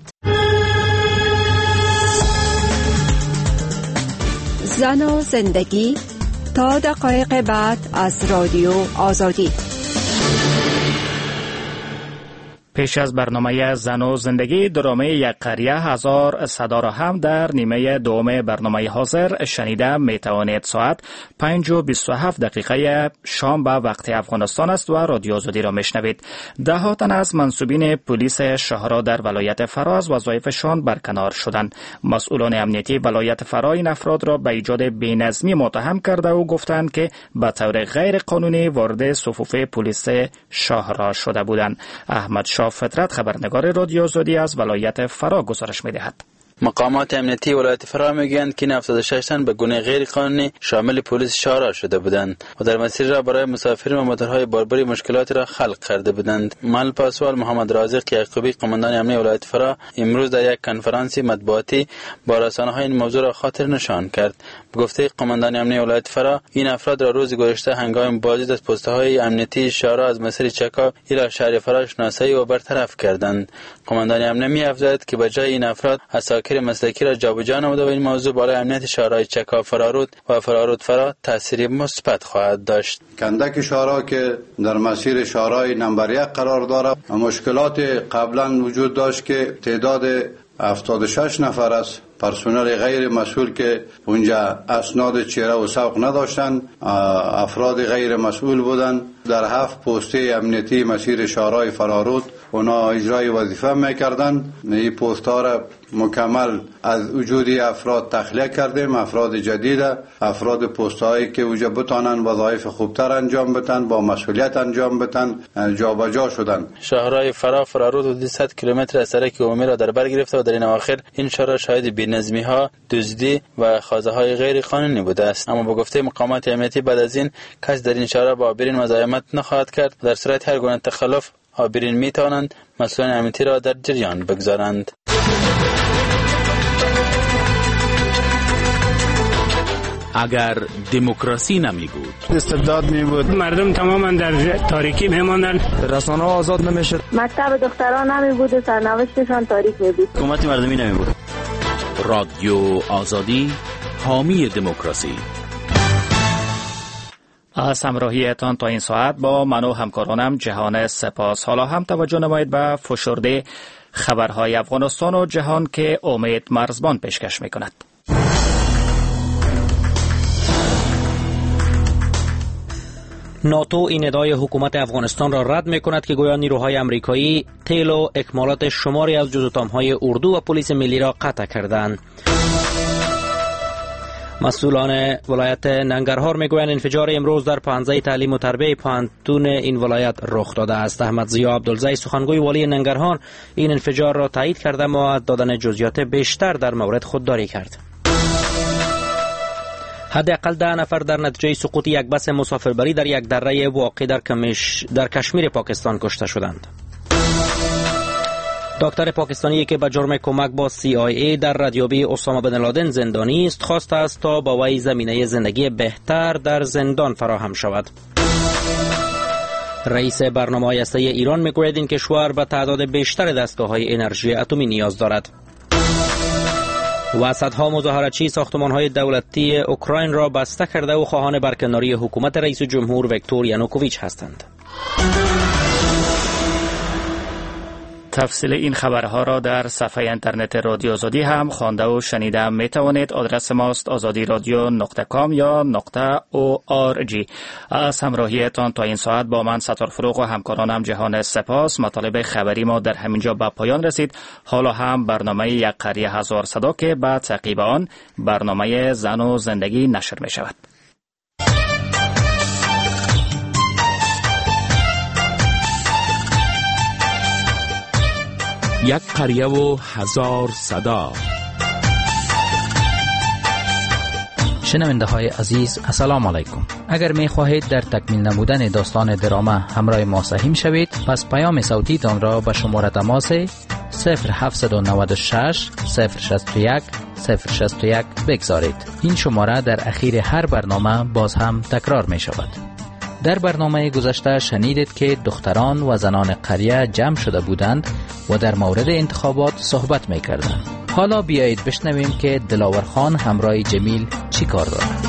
زن و زندگی تا دقایق بعد از رادیو آزادی. پیش از برنامه زن و زندگی، درامه یک قریه هزار صدا را هم در نیمه دوم برنامه حاضر شنیده می توانید. ساعت 5:27 شام به وقت افغانستان است و رادیو آزادی را می شنوید. ده ها تن از منصوبین پلیس شهرا در ولایت فرا از وظایفشان برکنار شدند. مسئولان امنیتی ولایت فرا این افراد را به ایجاد بی‌نظمی متهم کرده و گفتند که به طور غیر قانونی وارد صفوف پلیس شهرا شده بودند. احمد فطرت خبرنگار رادیو آزادی از ولایت فرا گزارش می‌دهد. مقامات امنیتی ولایت فرا میگویند که این 76 تن به گونه غیر قانونی شامل پلیس شهرا شده بودند و در مسیر را برای مسافرین و موتورهای باربری مشکلات را خلق کرده بودند. محل پاسوال محمد رازق یعقوبی قماندان امنیتی ولایت فرا امروز در یک کنفرانسی مطبوعاتی با رسانه‌ها این موضوع را خاطر نشان کرد. به گفته قماندان امنیتی ولایت فرا این افراد را روز گذشته هنگام بازدید از پست‌های امنیتی شهرا از مسیر چکا الی شهر فرا شناسایی و برطرف کردند. قماندان امنیتی می‌افزاید که بجای این افراد عساکر مسلکی را جابجا نموده و این موضوع بالای امنیت شهرهای چکا فرارود و فرارود فرا تأثیری مثبت خواهد داشت. کندک شهرها که در مسیر شهرهای نمبر 1 قرار دارد مشکلات قبلا وجود داشت که تعداد 76 نفر است پرسنل غیر مسئول که اونجا اسناد چهره و سوق نداشتند، افراد غیر مسئول بودند. در 7 پسته امنیتی مسیر شهرهای فرارود اونا اجرای وظیفه میکردن. این پست ها را مکمل از وجود افراد تخلیه کردیم، افراد جدید، افراد پست هایی که اوجا بتانن وظایف خوبتر انجام بدن، با مسئولیت انجام بدن، جابجا شدن. شهرهای فرارود حدود 100 کیلومتر از سرک عمومی را در بر گرفته و در این اواخر این شهرها شاهد بی‌نظمی ها، دزدی و خوازه های غیر قانونی بوده است. اما با گفته مقامات امنیتی بعد از این کس در این شهرها با آبرین مزاحمت نخواهد کرد. در صورت هر گونه تخلف آبرین می توانند مسئولان امنیتی را در جریان بگذارند. اگر دموکراسی نمی بود، استبداد می بود، مردم تماما در تاریکی می ماندند، رسانه‌ها آزاد نمی شد، مکتب دختران نمی بود و سرنوشتشان تاریک می بود، حکومت مردمی نمی بود. رادیو آزادی، حامی دموکراسی. از همراهیتان تا این ساعت با من و همکارانم جهان سپاس. حالا هم توجه نمایید به فشرده خبرهای افغانستان و جهان که امید مرزبان پیشکش می کند. ناتو این ادعای حکومت افغانستان را رد می کند که گویا نیروهای امریکایی تیل و اکمالات شماری از جزوتام‌های اردو و پلیس ملی را قطع کردند. مسئولان ولایت ننگرهار میگویند انفجار امروز در پانزه تعلیم و تربیت پانتون این ولایت رخ داده است. احمد ضیا عبدالزی سخنگوی والی ننگرهار این انفجار را تایید کرده و از دادن جزئیات بیشتر در مورد خودداری کرد. حداقل 10 نفر در نتیجه سقوط یک بس مسافربری در یک دره واقع در کشمیر پاکستان کشته شدند. دکتر پاکستانی که به جرم کمک با CIA در ردیابی اسامه بن لادن زندانی است خواسته است تا با وی زمینه زندگی بهتر در زندان فراهم شود. رئیس برنامه هسته ایران میگوید این کشور به تعداد بیشتر دستگاه‌های انرژی اتمی نیاز دارد. و صدها مظاهره‌چی ساختمان‌های دولتی اوکراین را بسته کرده و خواهان برکناری حکومت رئیس جمهور ویکتور یانوکوویچ هستند. تفصیل این خبرها را در صفحه اینترنت رادیو آزادی هم خوانده و شنیده می توانید. آدرس ماست azadiradio.com یا .org. از همراهیتان تا این ساعت با من ستار فروغ و همکارانم جهان سپاس. مطالب خبری ما در همینجا به پایان رسید. حالا هم برنامه یک قریه هزار صدا که بعد تعقیب آن برنامه زن و زندگی نشر می شود. یک قریه و هزار صدا. شنونده های عزیز السلام علیکم. اگر می خواهید در تکمیل نمودن داستان دراما همراه ما سهیم شوید پس پیام صوتی تان را به شماره تماس 0796 061 061 بگذارید. این شماره در اخیر هر برنامه باز هم تکرار می شود. در برنامه گذشته شنیدید که دختران و زنان قریه جمع شده بودند و در مورد انتخابات صحبت می کردند. حالا بیایید بشنویم که دلاور خان همراه جمیل چی کار دارد.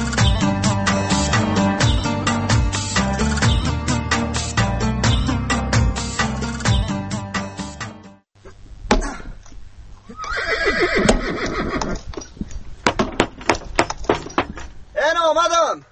این آمدم.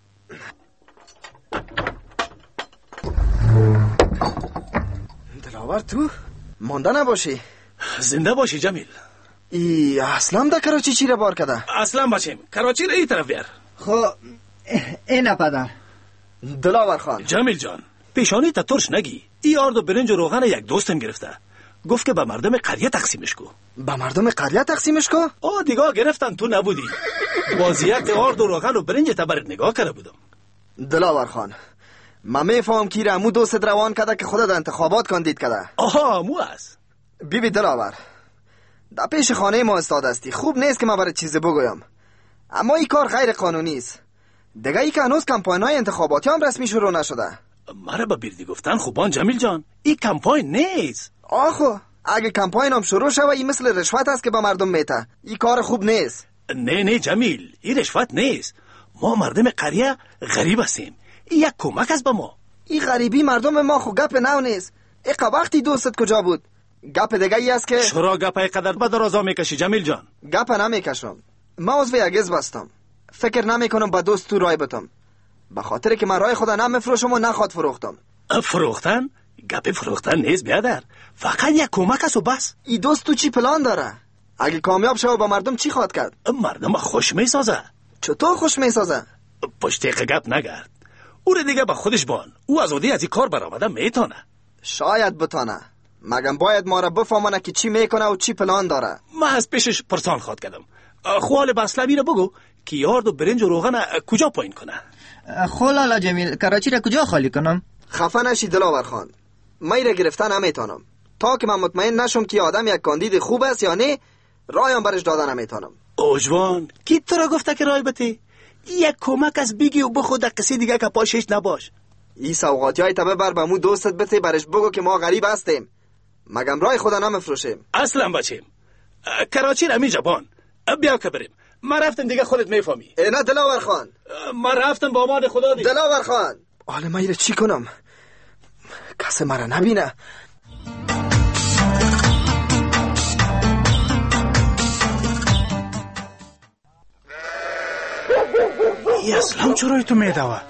دلاور تو؟ مانده نباشی؟ زنده باشی جمیل. ای اسلام در کراچی چی را بار کده؟ اسلام باشیم کراچی را ای طرف بیار. خب این پدر. دلاور خان. جمیل جان پیشانی تا ترش نگی. ای آرد و برنج و روغن یک دوستم گرفته. گفت که به مردم قریه تقسیمش کو. به مردم قریه تقسیمش کو؟ دیگه گرفتن تو نبودی. بازیت آرد و روغن و برنج تا برات نگاه کرده بودم. دلاور خان من میفهم که رمو دوست روان کده که خودت انتخابات کاندید کده. مو است. بی دلاور در پیش خانه ما استاد استی. خوب نیست که من برای چیزی بگویم اما این کار غیر قانونی است. دیگه ای که هنوز کمپاین های انتخاباتی هم رسمی شروع نشده. مرا با بیردی گفتن خوبان جمیل جان این کمپاین نیست. آخو اگه کمپاین هم شروع شوه این مثل رشوت است که به مردم میته. این کار خوب نیست. نه جمیل این رشوت نیست. ما مردم قریه غریب هستیم. این یک کمک است به ما. این غریبی مردم ما خو گپ نو نیست. اقا وقتی دوستت کجا بود؟ گپ دیگه ای است که چرا گپ قدر به درازا میکشی جمیل جان؟ گپ نمیکشم. ما عضو یگز بستم. فکر نمیکنم با دوست تو رای بتم. به خاطر که من رای خدا نمیفروشم و نخواد فروختم. فروختن؟ گپ فروختن نیست بیادر، فقط یک کمک است و بس. ای دوست تو چی پلان داره؟ اگه کامیاب شو با مردم چی خواد کرد؟ مردم خوش میسازه. چطور خوش میسازه؟ پشتیق گپ نگرد، او رو دیگه با خودش بان. او آزادی از این کار برآمده میتونه. شاید بتانه، مگم باید ما را بفهمانه که چی میکنه و چی پلان داره. من از پیشش پرسان خواد کردم. خوال بسلمی رو بگو که یارد و برنج و روغن کجا پایین کنه. لالا جمیل، کراچی را کجا خالی کنم؟ خفه نشی دلاور خان، من را گرفتن نمیتونم تا که من مطمئن نشم که آدم یک کاندید خوب است یا نه. رایم برش دادن نمیتونم. اوجوان کی تو را گفته که رای بتی؟ یک کمک از بگی و بخود کسی دیگه که پاشش نباش. ای سوغاتی های تبه بر بمو دوستت بتی، برش بگو که ما غریب هستیم، مگم رای خدا نمفروشیم. اصلا بچیم کراچی را می جبان. بیا که بریم. ما رفتم دیگه خودت میفهمی. نه دلاور خان، ما رفتم با آماد خدا دیگه. دلاور خان، حالا من ایره چی کنم؟ کسی مرا نبینه. ای اسلام چرای تو میدوه؟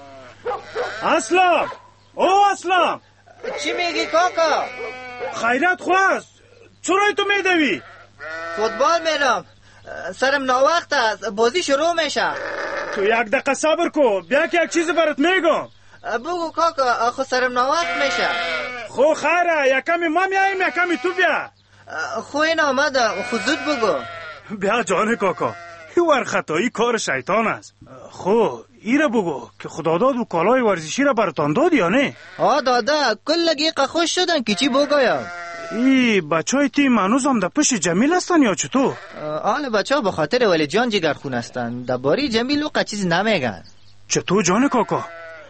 اسلام، او اسلام، چی میگی کاکا؟ خیرت خواست، چرای تو میدوی؟ فوتبال میرم، سرم ناوقت است، بازی شروع میشه. تو یک دقیقه صبر کو، بیا که یک چیز برات میگم. بگو کاکا، خو سرم ناوقت میشه. خو خیره، یکمی ما میاییم یکمی تو بیا. خو این آمده، خو زود بگو. بیا جان کاکا، این ورخطایی کار شیطان است. خو ایره بگو که خدا داد و کالای ورزشی را براتان داد یا نه؟ داده، کل گیقه خوش شدن که چی بگویم. ای بچه های تیم هنوز هم در پشت جمیل هستن یا چطور؟ آل بچه ها به خاطر ولی جان جگرخون هستن، در باری جمیل و چیز نمیگن. چطور جان کاکا؟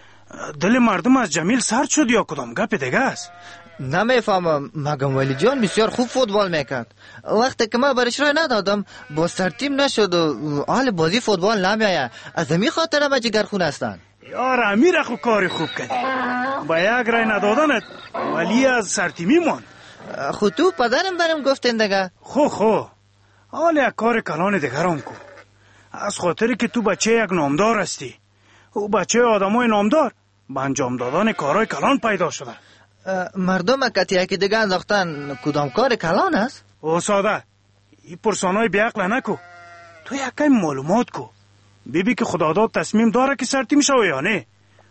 دل مردم از جمیل سرد شد یا کدام گپ دیگه است؟ نمیفهمم، مگم ولی جان بسیار خوب فوتبال میکرد. وقتی که من برش رای ندادم با سرتیم نشد و حال بازی فوتبال نمیایه. از همین خاطر به جگرخون هستن. یار امیر خو کاری خوب کردی، با یک رای ندادنت ولی از سرتیمی ماند. خود تو پدرم برم گفتن دیگه. خو حال یک کار کلان دیگران کو، از خاطری که تو بچه یک نامدار هستی و بچه آدمای نامدار به انجام دادن کارهای کلان پیدا شده. مردم کتی که دیگه انداختن کدام کار کلان است؟ او ساده، این پرسانای بیعقل نکو، تو یکی معلومات کو، بیبی که خدا داد تصمیم داره که سرتیم شوی یا نه.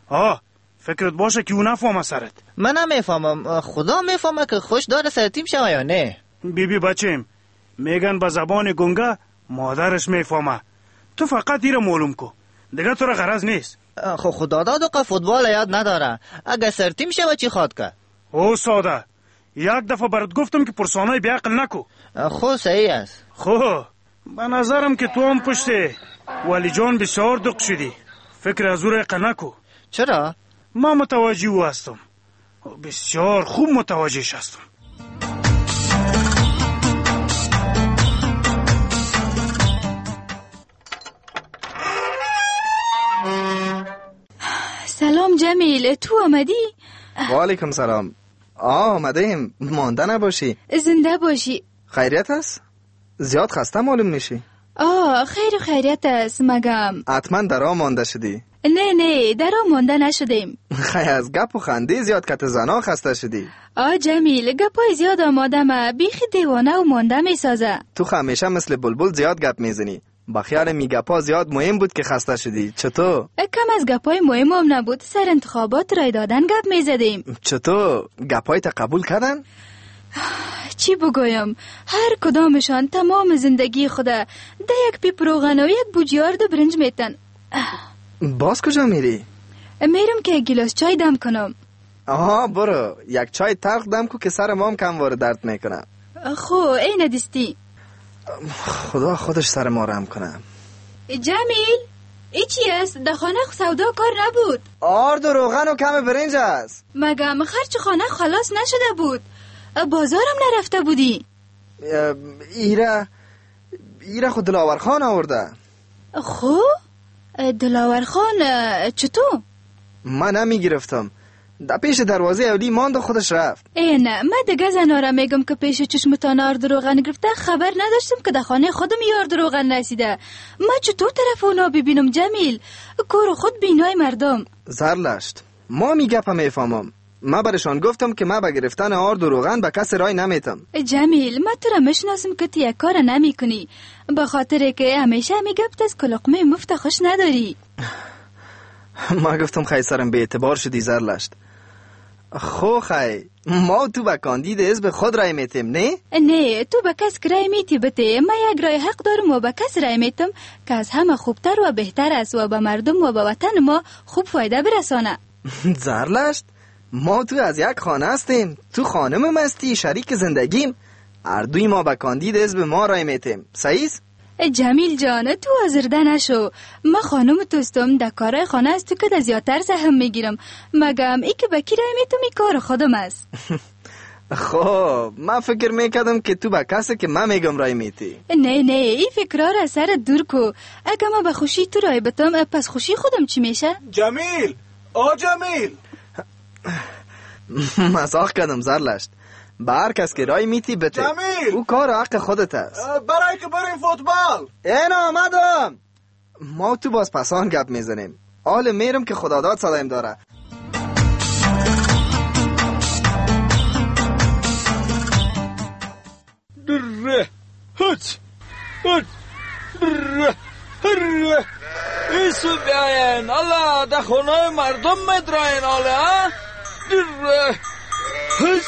فکرت باشه که او نفهمه سرت. من نمیفهمم، خدا میفهمه که خوش داره سرتیم شوی یا نه. بیبی بچیم میگن به زبان گنگه مادرش میفهمه، تو فقط ایره معلوم کو، دیگه تو را غرض نیست. خو خدا داد و فوتبال یاد نداره، اگه سرتیم شوی چی خواد که؟ او ساده، یک دفعه برات گفتم که پرسانای بیعقل نکو. خو صحیح است. خو به نظرم که تو هم پشته ولی جان بسیار دق شدی، فکر از او رقه نکو. چرا؟ ما متوجه او هستم، بسیار خوب متوجهش هستم. سلام جمیل، تو آمدی؟ و علیکم سلام. آمدیم، مانده نباشی. زنده باشی. خیریت است؟ زیاد خسته معلوم میشی. خیریت است مگم. حتما درا مانده شدی. نه درا مانده نشدیم. خیلی از گپ و خنده زیاد کت زنا خسته شدی. جمیل، گپای زیاد آمادم بیخی دیوانه و مانده میسازه. تو همیشه مثل بلبل زیاد گپ میزنی، با خیال می گپا زیاد مهم بود که خسته شدی. چطور؟ کم از گپای مهم هم نبود، سر انتخابات رای دادن گپ میزدیم. چطور؟ گپای تا قبول کردن؟ چی بگویم، هر کدامشان تمام زندگی خوده ده یک پیپ روغن و یک بوجیارد برنج میتن. باز کجا میری؟ میرم که یک گلاس چای دم کنم. برو یک چای تلخ دم کو که سر مام کمواره درد میکنه. خو این دستی. خدا خودش سر ما رحم کنه. جمیل، ای چی است؟ در خانه سودا کار نبود. آرد و روغن و کم برنج است. مگم خرچ خانه خلاص نشده بود؟ بازارم نرفته بودی؟ ایره خود دلاور خان آورده. خو؟ دلاور خان چطور؟ من نمی گرفتم، در پیش دروازه اولی ماند و خودش رفت. نه، من دیگه زنارا میگم که پیش چشمتان آرد روغن گرفته، خبر نداشتم که در خانه خودم آرد روغن رسیده. من چطور طرف اونا ببینم جمیل؟ کور خود بینای مردم. زرلشت، ما میگپم میفهمم، ما برشان گفتم که ما به گرفتن آرد و روغن به کس رای نمیتم. جمیل، ما تو را میشناسم که تو یک کار نمی کنی، به خاطر که همیشه میگفت از کلقمه مفت خوش نداری. ما گفتم خیلی سرم به اعتبار شدی زرلشت. خو خی ما تو به کاندید حزب خود رای میتیم نه؟ نه، تو به کس رای میتی بته. ما یک رای حق دارم و به کس رای میتم که از همه خوبتر و بهتر است و به مردم و به وطن ما خوب فایده برسانه. زرلشت، ما تو از یک خانه هستیم. تو خانم مستی شریک زندگیم. اردوی ما به کاندید حزب ما رای میتیم. صحیح؟ جمیل جان، تو آزرده نشو. ما خانم توستم در کارهای خانه از تو که در زیادتر سهم میگیرم. مگم ای که بکی رای میتم ای کار خودم است. خب من فکر میکردم که تو به کسی که من میگم رای میتی. نه ای فکرها را سر دور کو. اگه ما به خوشی تو رای بتم پس خوشی خودم چی میشه؟ جمیل، جمیل، مزاح کردم زرلشت. به هر کس که رای میتی بته. جمیل، او کار حق خودت است. برای که بریم فوتبال. این آمدم. ما تو باز پسان گپ میزنیم. حال میرم که خداداد صدایم داره. دره هچ هچ دره هره ایسو بیاین الله در خونه مردم مدراین الله دره هچ.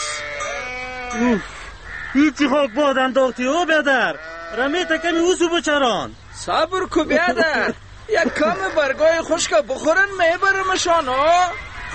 هیچی خواب باد انداختی او بیادر. رمیتا کمی اوزو بچران. صبر کو بیادر. یک کم برگای خشک بخورن میبرمشان ها.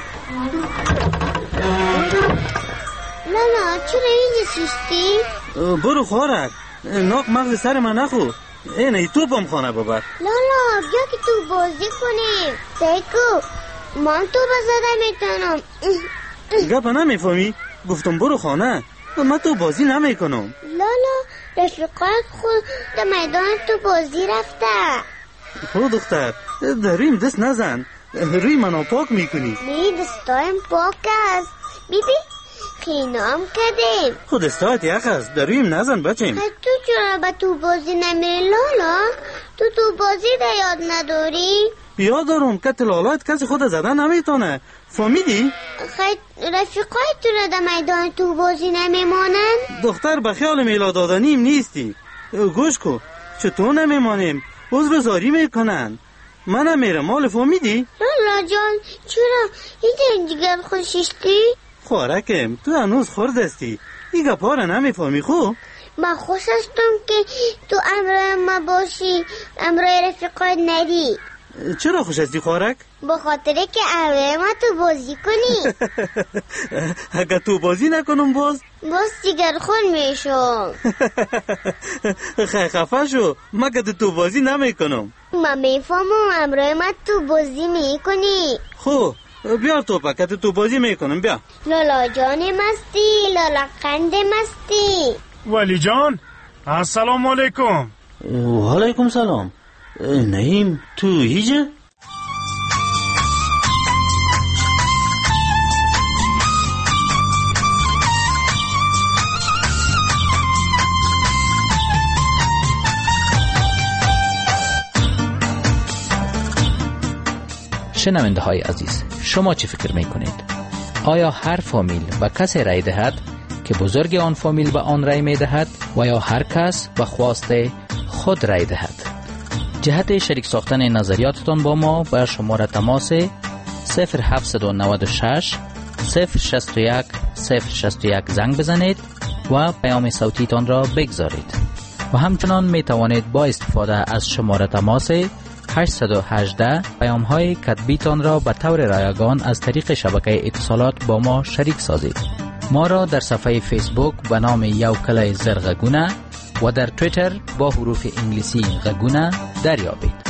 لالا چرا اینجا سستی؟ برو خورک. ناک مغز سر من نخو. اینه توپم خانه ببر. لالا بیا که تو بازی کنیم. سیکو من تو بزده میتونم. گپا نمیفهمی؟ گفتم برو خانه. من تو بازی نمیکنم. لالا رفیقات خود در میدان تو بازی رفته. خود دختر در رویم دست نزن. روی منو پاک میکنی. نه دستایم پاک است. بیبی خیلی هم کردیم. خود دستایت یک است. در رویم نزن بچیم. تو چرا به تو بازی نمیری لالا؟ تو بازی در یاد نداری؟ یاد دارم که تلالات کسی خود زدن نمیتونه. فهمیدی؟ خیلی رفیقای تو را در میدان تو بازی نمیمانن؟ دختر به خیال میلاد دادنیم نیستی. گوش کو چطور نمیمانیم؟ عذر زاری میکنن. منم میرم. مال فهمیدی؟ لالا جان چرا این دیگر خوشیستی؟ خوارکم تو هنوز خورد استی. این گپاره نمیفهمی خوب؟ من خوش هستم که تو امرای ما باشی، امرای رفیقات ندی. چرا خوش هستی خوارک؟ به خاطر که امرای ما تو بازی کنی. اگه تو بازی نکنم باز دیگر خون میشم. خیلی خفه شو. من که تو بازی نمیکنم. من میفهمم امرای ما تو بازی میکنی. خب بیار توپک که تو بازی میکنم. بیا لالا جان مستی، لالا قند مستی. ولی جان السلام علیکم. و علیکم سلام. نعیم تو هیجه؟ شنونده های عزیز، شما چی فکر می کنید؟ آیا هر فامیل به کسی رای دهد که بزرگ آن فامیل به آن رای می دهد و یا هر کس به خواست خود رای دهد؟ جهت شریک ساختن نظریاتتان با ما به شماره تماس 0796 061 061 زنگ بزنید و پیام صوتیتان را بگذارید و همچنان می توانید با استفاده از شماره تماس 818 پیام های کتبیتان را به طور رایگان از طریق شبکه اتصالات با ما شریک سازید. ما را در صفحه فیسبوک به نام یوکلای زرغگونه و در تویتر با حروف انگلیسی غگونه دریابید.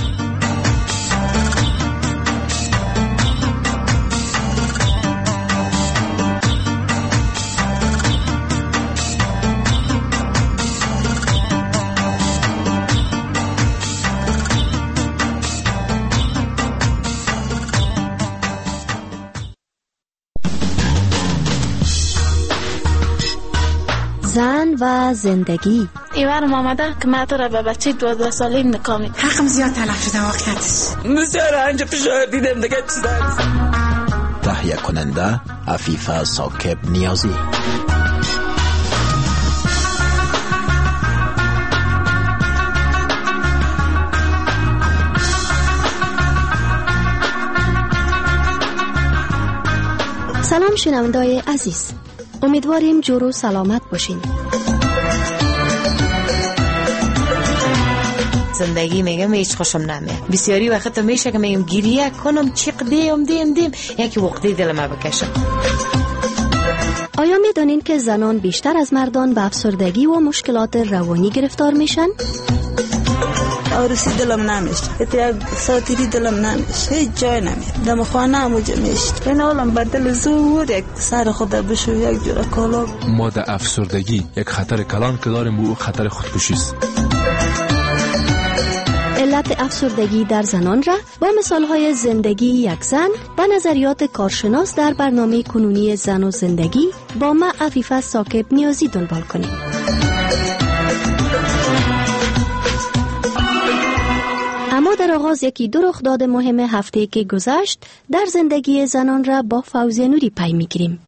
زن و زندگی. ایوانم آمده که من تو را به بچه 12 ساله نکاح میکنم. حقم زیاد تلف شده واقعیتش. بسیار انجا فشار دیدم دیگه چیز تهیه کننده عفیفه ثاقب نیازی. سلام شنوندای عزیز، امیدواریم جور و سلامت باشین. زندگی میگم هیچ خوشم نمیاد. بسیاری وقت میشه که میگم گریه کنم چق دیم یکی وقتی دلم بکشم. آیا میدونین که زنان بیشتر از مردان به افسردگی و مشکلات روانی گرفتار میشن؟ عروسی دلم نمیشه، یک ساتیری دلم نمیشه، هیچ جای نمیاد، دم خانه همونجا میشه. این حالم بدل زور یک سر خود بشو یک جور کالا. ما در افسردگی یک خطر کلان که داریم و خطر خودکشی است. علت افسردگی در زنان را با مثالهای زندگی یک زن و نظریات کارشناس در برنامه کنونی زن و زندگی با ما عفیفه ثاقب نیازی دنبال کنیم. اما در آغاز یکی دو رخداد مهم هفته که گذشت در زندگی زنان را با فوزیه نوری پی میگیریم.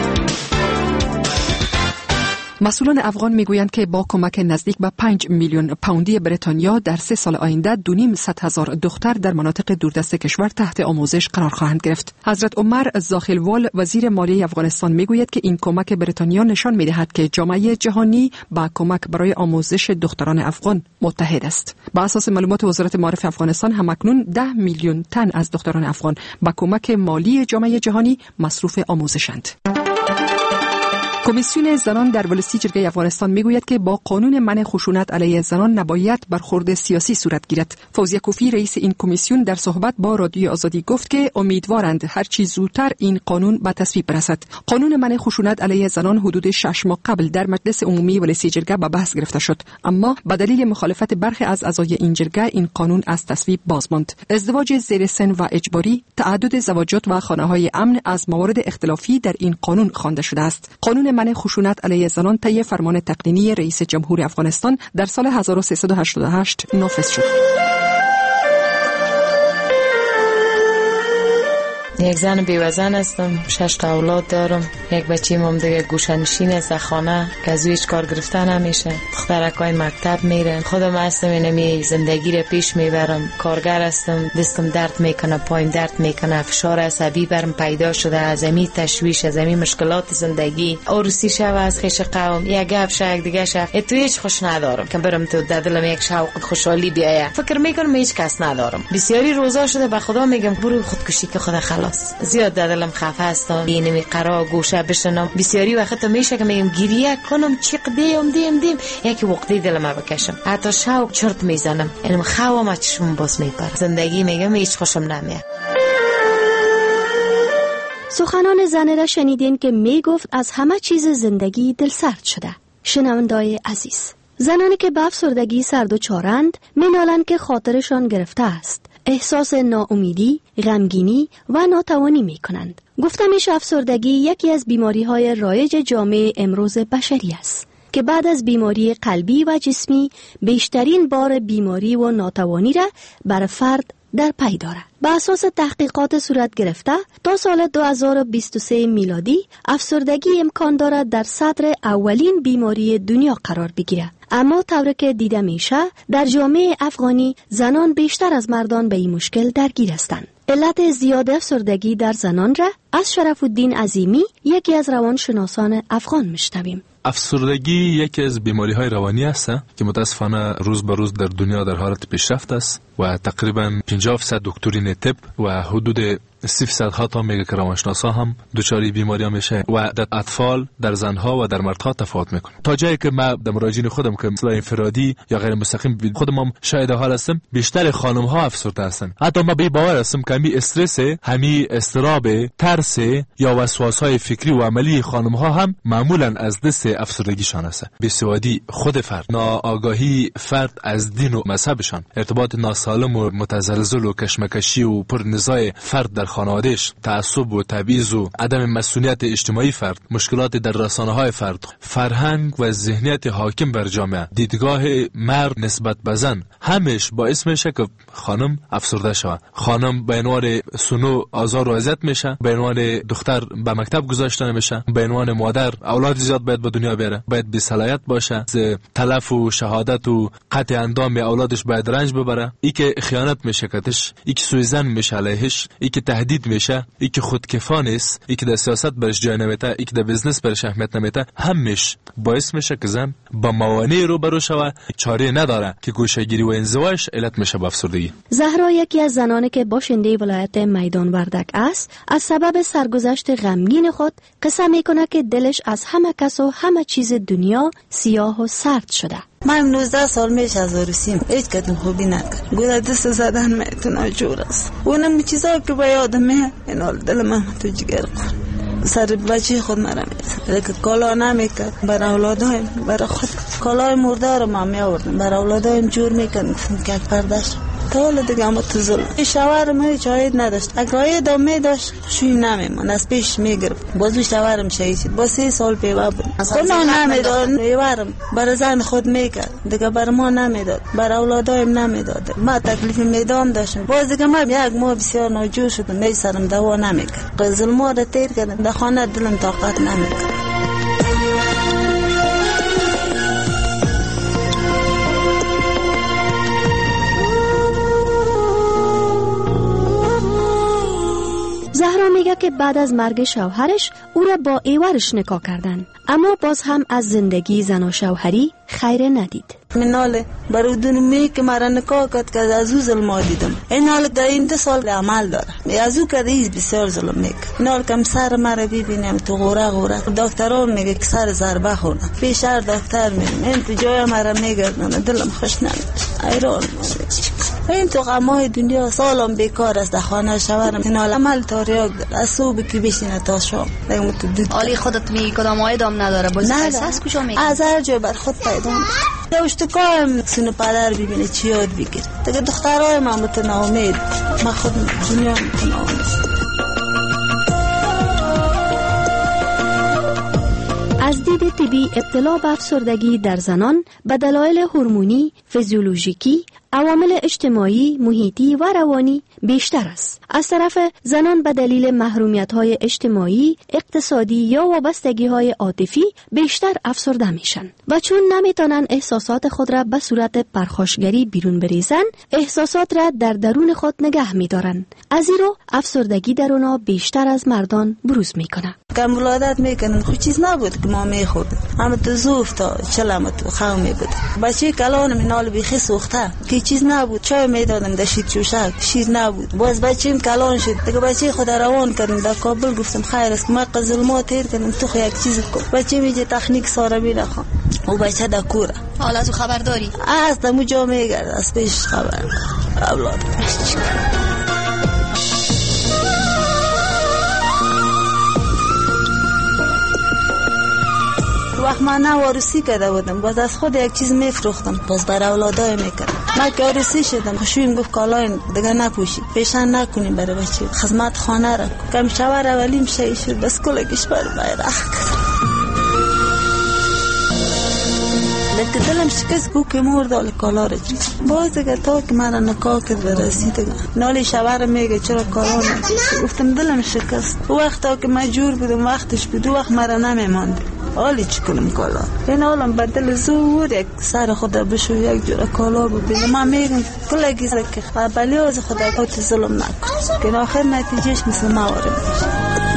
مسئولان افغان میگویند که با کمک نزدیک به 5 میلیون پوندی بریتانیا در 3 سال آینده 2,500,000 دختر در مناطق دوردست کشور تحت آموزش قرار خواهند گرفت. حضرت عمر زاخیلوال وزیر مالیه افغانستان میگوید که این کمک بریتانیا نشان میدهد که جامعه جهانی با کمک برای آموزش دختران افغان متحد است. با اساس معلومات وزارت معارف افغانستان همکنون 10 میلیون تن از دختران افغان با کمک مالی جامعه جهانی مصروف آموزشند. کمیسیون زنان در ولسی جرگه افغانستان میگوید که با قانون منع خشونت علیه زنان نباید برخورد سیاسی صورت گیرد. فوزیه کوفی رئیس این کمیسیون در صحبت با رادیو آزادی گفت که امیدوارند هر چی زودتر این قانون به تصویب برسد. قانون منع خشونت علیه زنان حدود 6 ماه قبل در مجلس عمومی ولسی جرگه به بحث گرفته شد، اما به دلیل مخالفت برخی از اعضای این جرگه این قانون از تصویب باز ماند. ازدواج زیر سن و اجباری، تعدد زواجات و خانه‌های امن از موارد اختلافی در این قانون خوانده شده است. قانون منع خشونت علیه زنان طی فرمان تقنینی رئیس جمهور افغانستان در سال 1388 نافذ شد. یک زن بیوزن هستم، 6 تا اولاد دارم. یک بچه‌م هم دیگه گوشه‌نشین است در خانه که از هیچ کار گرفته نمیشه. دخترکای مکتب میرن. خودم هستم اینمی زندگی رو پیش میبرم. کارگر هستم، دستم درد میکنه، پایم درد میکنه، فشار عصبی برم پیدا شده از این تشویش، از این مشکلات زندگی. عروسی شو از خیش قوم، یک گپ شو دیگه شو. تو هیچ خوش ندارم که برم تو دلم یک شوق خوشحالی بیاید. فکر میکنم هیچ کس ندارم. بسیاری روزا شده به خدا میگم برو خودکشی که خدا خلاص. زیاد دلم خفه هستم، اینمی قرار گوشه بشنم. بسیاری وقت میشه که میگم گریه کنم چق دیم یکی وقتی دلم بکشم، حتی شوق چرت میزنم، اینم خوام چشم باز میپره. زندگی میگم هیچ خوشم نمیاد. سخنان زنه را شنیدین که میگفت از همه چیز زندگی دل سرد شده. شنوندای عزیز، زنانی که به افسردگی سردوچارند مینالند که خاطرشان گرفته است. احساس ناامیدی، غمگینی و ناتوانی می کنند. گفته میشه افسردگی یکی از بیماری‌های رایج جامعه امروز بشری است که بعد از بیماری قلبی و جسمی بیشترین بار بیماری و ناتوانی را بر فرد در پی دارد. به اساس تحقیقات صورت گرفته تا سال 2023 میلادی افسردگی امکان دارد در صدر اولین بیماری دنیا قرار بگیرد. اما طوری که دیده میشه در جامعه افغانی زنان بیشتر از مردان به این مشکل درگیر هستند. علت زیاد افسردگی در زنان را از شرف الدین عظیمی یکی از روانشناسان افغان میشنویم. افسردگی یکی از بیماری‌های روانی است که متاسفانه روز به روز در دنیا در حالت پیشرفت است و تقریبا 50% دکترین طب و حدود 30% حتی میگه که روانشناسا هم دچار بیماری ها میشه و در اطفال، در زنها و در مردها تفاوت میکنه. تا جایی که ما در مراجعین خودم که مثلا انفرادی یا غیر مستقیم خودم هم شاید حال هستم، بیشتر خانم ها افسرده هستن. حتی ما به باور هستم که همین استرس، همین اضطراب، ترس یا وسواس های فکری و عملی خانم ها هم معمولا از دست افسردگیشان است. بیسوادی خود فرد، ناآگاهی فرد از دین و مذهبشان، ارتباط ناسالم و متزلزل و کشمکشی و پرنزاع فرد در خانوادهش، تعصب و تبعیض و عدم مسئولیت اجتماعی فرد، مشکلات در رسانه‌های فرد، فرهنگ و ذهنیت حاکم بر جامعه، دیدگاه مرد نسبت به زن، همش باعث میشه که خانم افسرده شود. خانم به عنوان سنو آزار و اذیت میشه، به عنوان دختر به مکتب گذاشته نمیشه، به عنوان مادر اولاد زیاد باید به دنیا بیاره، باید بی صلاحیت باشه، از تلف و شهادت و قطع اندام اولادش باید رنج ببره. ای که خیانت میشه کتش، ای که سوءظن میشه علیهش، ای که تهدید میشه، ای که خودکفا نیست، ای که در سیاست برش جای نمیده، ای که در بزنس برش اهمیت نمیده، همش باعث میشه که زن با موانع روبرو شوه، چاره نداره که گوشه‌گیری و انزواش علت میشه به افسردگی. زهرا یکی از زنانی که باشنده ولایت میدان وردک است، از سبب سرگذشت غمگین خود قصه میکنه که دلش از همه کس و همه چیز دنیا سیاه و سرد شده. من 19 سال میشه از عروسیم هیچ کدوم خوبی نکرد. گویا دست زدن میتونه جور است. اونم چیزا که به یادم میاد، اینال دل من تو جگر کن. سر بچه خود مرا میزن که کالا نمیکرد برای اولادایم، برای خود کالای مرده رو ما میآوردم برای اولادایم جور میکردم که پرداش تا حالا دیگه اما تو ظلم. شوهرم هیچ عاید نداشت، اگر عاید هم میداشت شوی نمیمون، از پیش میگرفت. بازو شوهرم شهید شد، با 3 سال پیوه بود. خودم نمیداد، شوهرم برای زن خود میکرد دیگه برای ما نمیداد، برای اولادایم نمیداد. ما تکلیف میدام داشتم، باز دیگه ما یک ماه بسیار ناجور شدم، می سرم دوا نمیکرد. ظلما رو تیر کردم، در خانه دلم طاقت نمیکرد. زهرا میگه که بعد از مرگ شوهرش او را با ایورش نکاح کردن، اما باز هم از زندگی زن و شوهری خیر ندید. مناله برای دنمی که مرا نکاح کرد که از او ظلم دیدم. این حال در این 2 سال عمل داره، از او که ایز بسیار ظلم میکرد. این حال که سر مرا ببینم تو غوره دکتران میگه که سر ضربه خوردم، پیش هر دکتر میرم، این تو جای مرا میگردن، دلم خوش نمید. ایران این تو غمای دنیا سالم بیکار است. در خانه شوهرم این حال عمل تاریاک داره، از صبح که بشینه تا شام. حالی خودت میگی کدام آیدام نداره، باز احساس کجا میگی؟ از هر جای بر خود پیدا میکنه. اشتکایم سینو پدر ببینه چی یاد بگیر. دیگه دخترای من متناامید، من خود دنیا متناامید. از دید طبی ابتلا به افسردگی در زنان به دلایل هورمونی، فیزیولوژیکی، عوامل اجتماعی، محیطی و روانی بیشتر است. از طرف زنان به دلیل محرومیت‌های اجتماعی، اقتصادی یا وابستگی‌های عاطفی بیشتر افسرده میشن و چون نمیتونن احساسات خود را به صورت پرخاشگری بیرون بریزن، احساسات را در درون خود نگه می‌دارن. از این رو افسردگی در اونا بیشتر از مردان بروز میکنه. کم ولادت میکنن خود چیز نبود که ما میخوردیم، اما تو زوف تا چلم تو خواه بود. بچه کلانم اینال بیخی سوخته که چیز نبود، چای میدادم در شید جوشک شیر نبود. باز بچه‌م کلان شد دیگه، بچه خود روان کردم در کابل. گفتم خیر است که ما ظلمات تیر کردم، تو خو یک چیز کن. بچه میگه تکنیک سارمی نخوام و بچه در کوره. حالا تو خبر داری؟ از دمو جا میگرد از پیش خبر اولاد. وقت من عروسی کرده بودم، باز از خود یک چیز میفروختم، باز برای اولادای میکردم. من که عروسی شدم خوشویم گفت کالاین دیگه نپوشی، پیشن نکنیم برای بچه، خدمت خانه را کم شوهر اولیم شهید شد، بس کل کشور بیرق کرد. لکه دلم شکست گو که مردال کالا را چیز. باز دیگه تا که من نکاح کرد برسید نالی شوهر میگه چرا کالا نچیز. گفتم دلم شکست. وقتا که مجبور بودم وقتش بود، وقت مرا نمیماند. حالی چی کنم کالا؟ این حالم بدل زود یک سر خدا بشو یک جور کالا ببینم. من میگم کل گیزه که بلی از خدا خود ظلم نکن که آخر نتیجهش مثل موارد میشه.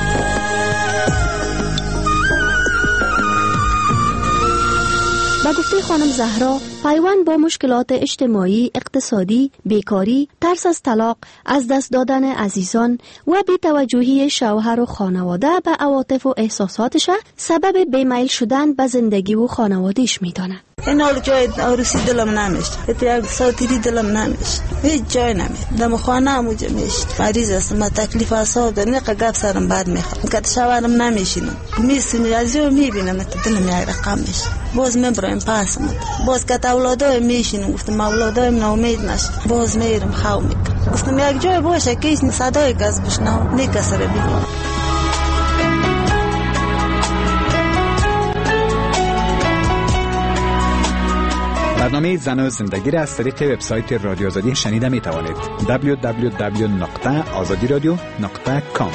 با گفته خانم زهرا، پیوند با مشکلات اجتماعی، اقتصادی، بیکاری، ترس از طلاق، از دست دادن عزیزان و بی‌توجهی شوهر و خانواده به عواطف و احساساتش سبب بیمیل شدن به زندگی و خانوادهش میدانه. این حال جای عروسی دلم نمیشت، یک ساتیری دلم نمیشت، هیچ جای نمیشت. دم خانه همونجا میشت. مریض هستم، من تکلیف اعصاب دارم، نه گپ سرم بد میخوام، که شوهرم نمیشینم، میسونی از جو میبینم دلم یک رقم میشه. باز میبرم پاسم، باز که اولادای میشینم، گفتم اولادایم ناامید نشد، باز میرم خو میکنم. گفتم یک جای باشه که این صدای گاز بشنم نیکسره بیرون. برنامه زن و زندگی را از طریق وبسایت رادیو آزادی شنیده می توانید. www.azadiradio.com.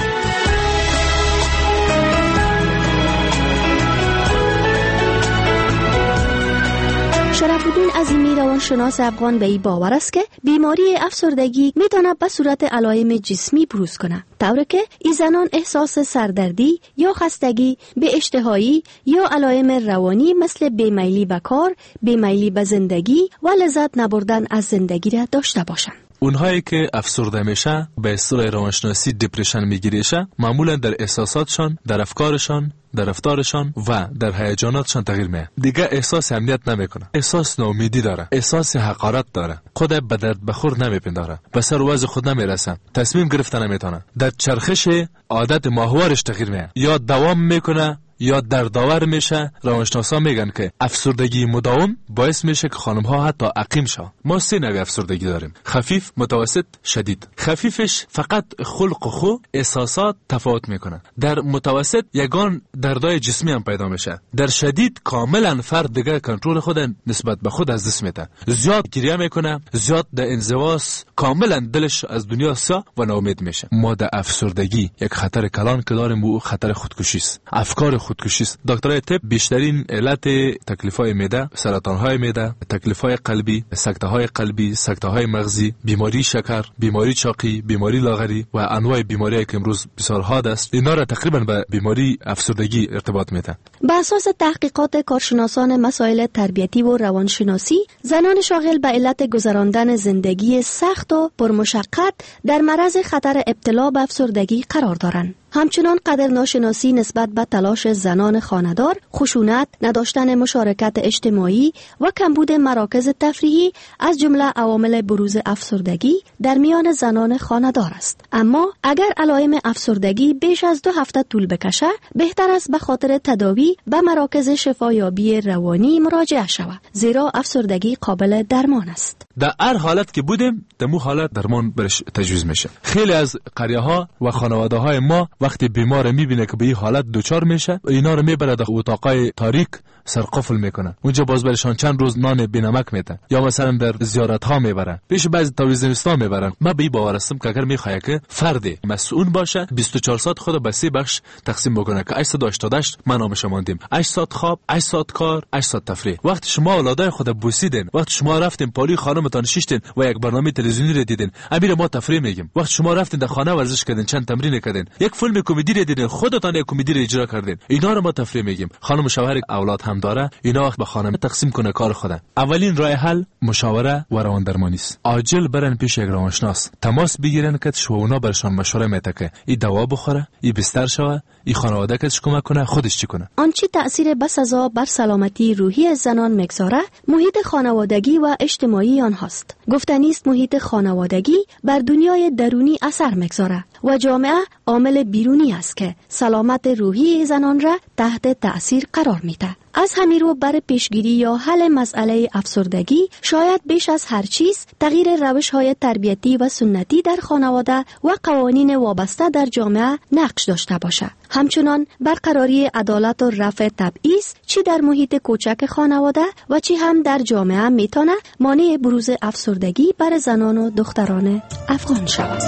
شرف‌الدین عظیمی روانشناس افغان به این باور است که بیماری افسردگی میتونه به صورت علائم جسمی بروز کنه، طوری که این زنان احساس سردردی یا خستگی، به اشتهایی یا علائم روانی مثل بیمیلی به کار، بیمیلی به زندگی و لذت نبردن از زندگی را داشته باشند. اونهایی که افسرده میشه به اصطلاح روانشناسی دپرشن میگیریشه، معمولا در احساساتشان، در افکارشان، در رفتارشان و در هیجاناتشان تغییر میه. دیگه احساس امنیت نمیکنه، احساس ناامیدی داره، احساس حقارت داره، خود به درد بخور نمیپنداره، به سر و وضع خود نمیرسه، تصمیم گرفتن نمیتونه، در چرخش عادت ماهوارش تغییر میه، یا دوام میکنه یا در داور میشه. روانشناسا میگن که افسردگی مداوم باعث میشه که خانم ها حتی عقیم شن. ما 3 نوع افسردگی داریم: خفیف، متوسط، شدید. خفیفش فقط خلق و خو، احساسات تفاوت میکنه. در متوسط یگان دردای جسمی هم پیدا میشه. در شدید کاملا فرد دیگه کنترل خود نسبت به خود از دست میده، زیاد گریه میکنه، زیاد در انزواست، کاملا دلش از دنیا سا و ناامید میشه. ما در افسردگی یک خطر کلان که داریم و خطر خودکشی است، افکار خودکشی است. دکترای طب بیشترین علت تکلیف‌های معده، سرطان‌های معده، تکلیف‌های قلبی، سکته‌های قلبی، سکته‌های مغزی، بیماری شکر، بیماری چاقی، بیماری لاغری و انواع بیماری‌های که امروز بسیار حاد است، اینا را تقریبا به بیماری افسردگی ارتباط میدن. بر اساس تحقیقات کارشناسان مسائل تربیتی و روانشناسی، زنان شاغل به علت گذراندن زندگی سخت و پرمشقت در معرض خطر ابتلا به افسردگی قرار دارند. همچنان قدرناشناسی نسبت به تلاش زنان خانه‌دار، خشونت، نداشتن مشارکت اجتماعی و کمبود مراکز تفریحی از جمله عوامل بروز افسردگی در میان زنان خانه‌دار است. اما اگر علائم افسردگی بیش از 2 هفته طول بکشه، بهتر است به خاطر تداوی به مراکز شفایابی روانی مراجعه شود، زیرا افسردگی قابل درمان است. در هر حالت که بودیم، در مو حالت درمان برش تجویز میشه. خیلی از قریه‌ها و خانواده‌های ما وقتی بیمار میبینه که به این حالت دوچار میشه، اینا رو میبره در اتاقای تاریک سرقفل میکنه، اونجا باز برشان چند روز نان بینمک میده، یا مثلا در زیارت ها میبرن، پیش بعضی تاویزنستان میبرن. من به این باور هستم که اگر میخواد که فرد مسئول باشه 24 ساعت خود به 3 بخش تقسیم بکنه که 888 من نامش ماندیم: 8 ساعت خواب، 8 ساعت کار، 8 ساعت تفریح. وقتی شما اولادای خود بوسیدین، وقتی شما رفتین پالی خانمتان شیشتین و یک برنامه تلویزیونی رو دیدین، امیر ما تفریح میگیم. وقتی شما رفتین در خانه ورزش کردین، چند تمرین کردین، یک فیلم کمدی رو دیدین، خودتان یک کمدی رو اجرا کردین، اینا رو ما تفریح میگیم. خانم شوهر اولاد هم داره، اینا وقت به خانم تقسیم کنه کار خود. اولین راه حل مشاوره و روان درمانی است. عاجل برن پیش یک روانشناس، تماس بگیرن که شونا برشان مشوره میده که این دوا بخوره، این بستر شوه، این خانواده کش کمک کنه، خودش چی کنه. آنچه تأثیر بسزا بر سلامتی روحی زنان میگذاره، محیط خانوادگی و اجتماعی آنهاست. گفتنی است محیط خانوادگی بر دنیای درونی اثر میگذاره و جامعه عامل بیرونی است که سلامت روحی زنان را تحت تأثیر قرار میده. از همین رو برای پیشگیری یا حل مسئله افسردگی شاید بیش از هر چیز تغییر روش‌های تربیتی و سنتی در خانواده و قوانین وابسته در جامعه نقش داشته باشه. همچنان برقراری عدالت و رفع تبعیض چی در محیط کوچک خانواده و چی هم در جامعه میتونه مانع بروز افسردگی بر زنان و دختران افغان شود.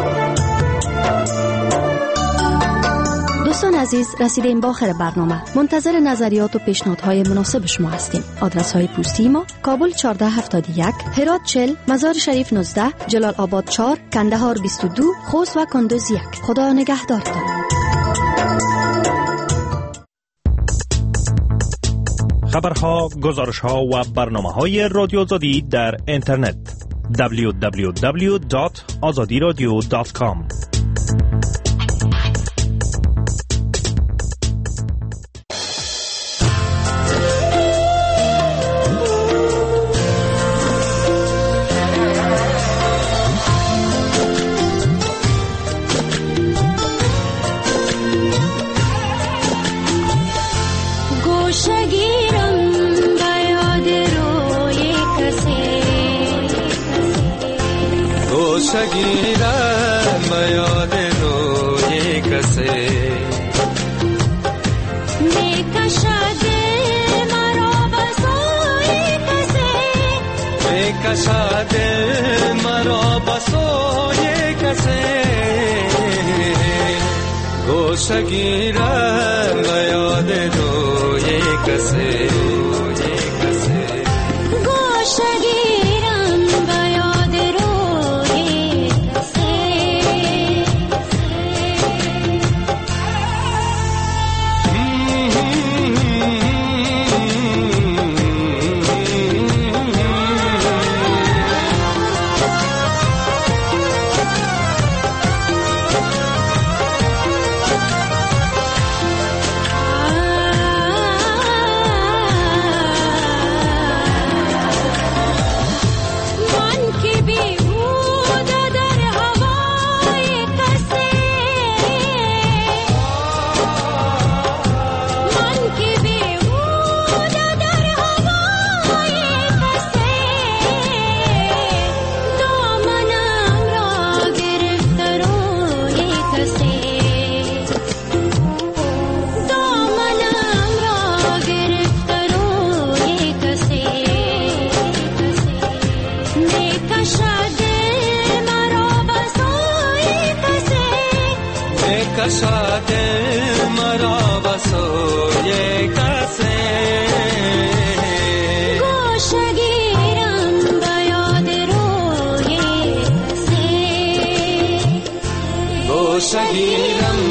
دوستان عزیز، رسیدیم به آخر برنامه. منتظر نظریات و پیشنهادهای مناسب شما هستیم. آدرس های پستی ما: کابل 1471، هرات 40، مزار شریف 19، جلال آباد 4، کندهار 22، خوست و کندوز 1. خدا نگهدارتان. خبرها، گزارشها و برنامه‌های رادیو آزادی در اینترنت: www.azadiradio.com. گوشگیرم به یاد روی کسی میکشد مرا به سوی کسی میکشد مرا به سوی کسی گوشگیرم به یاد روی کسی کشد مرا به سوی کسی گوشگیرم به یاد روی کسی گوشگیرم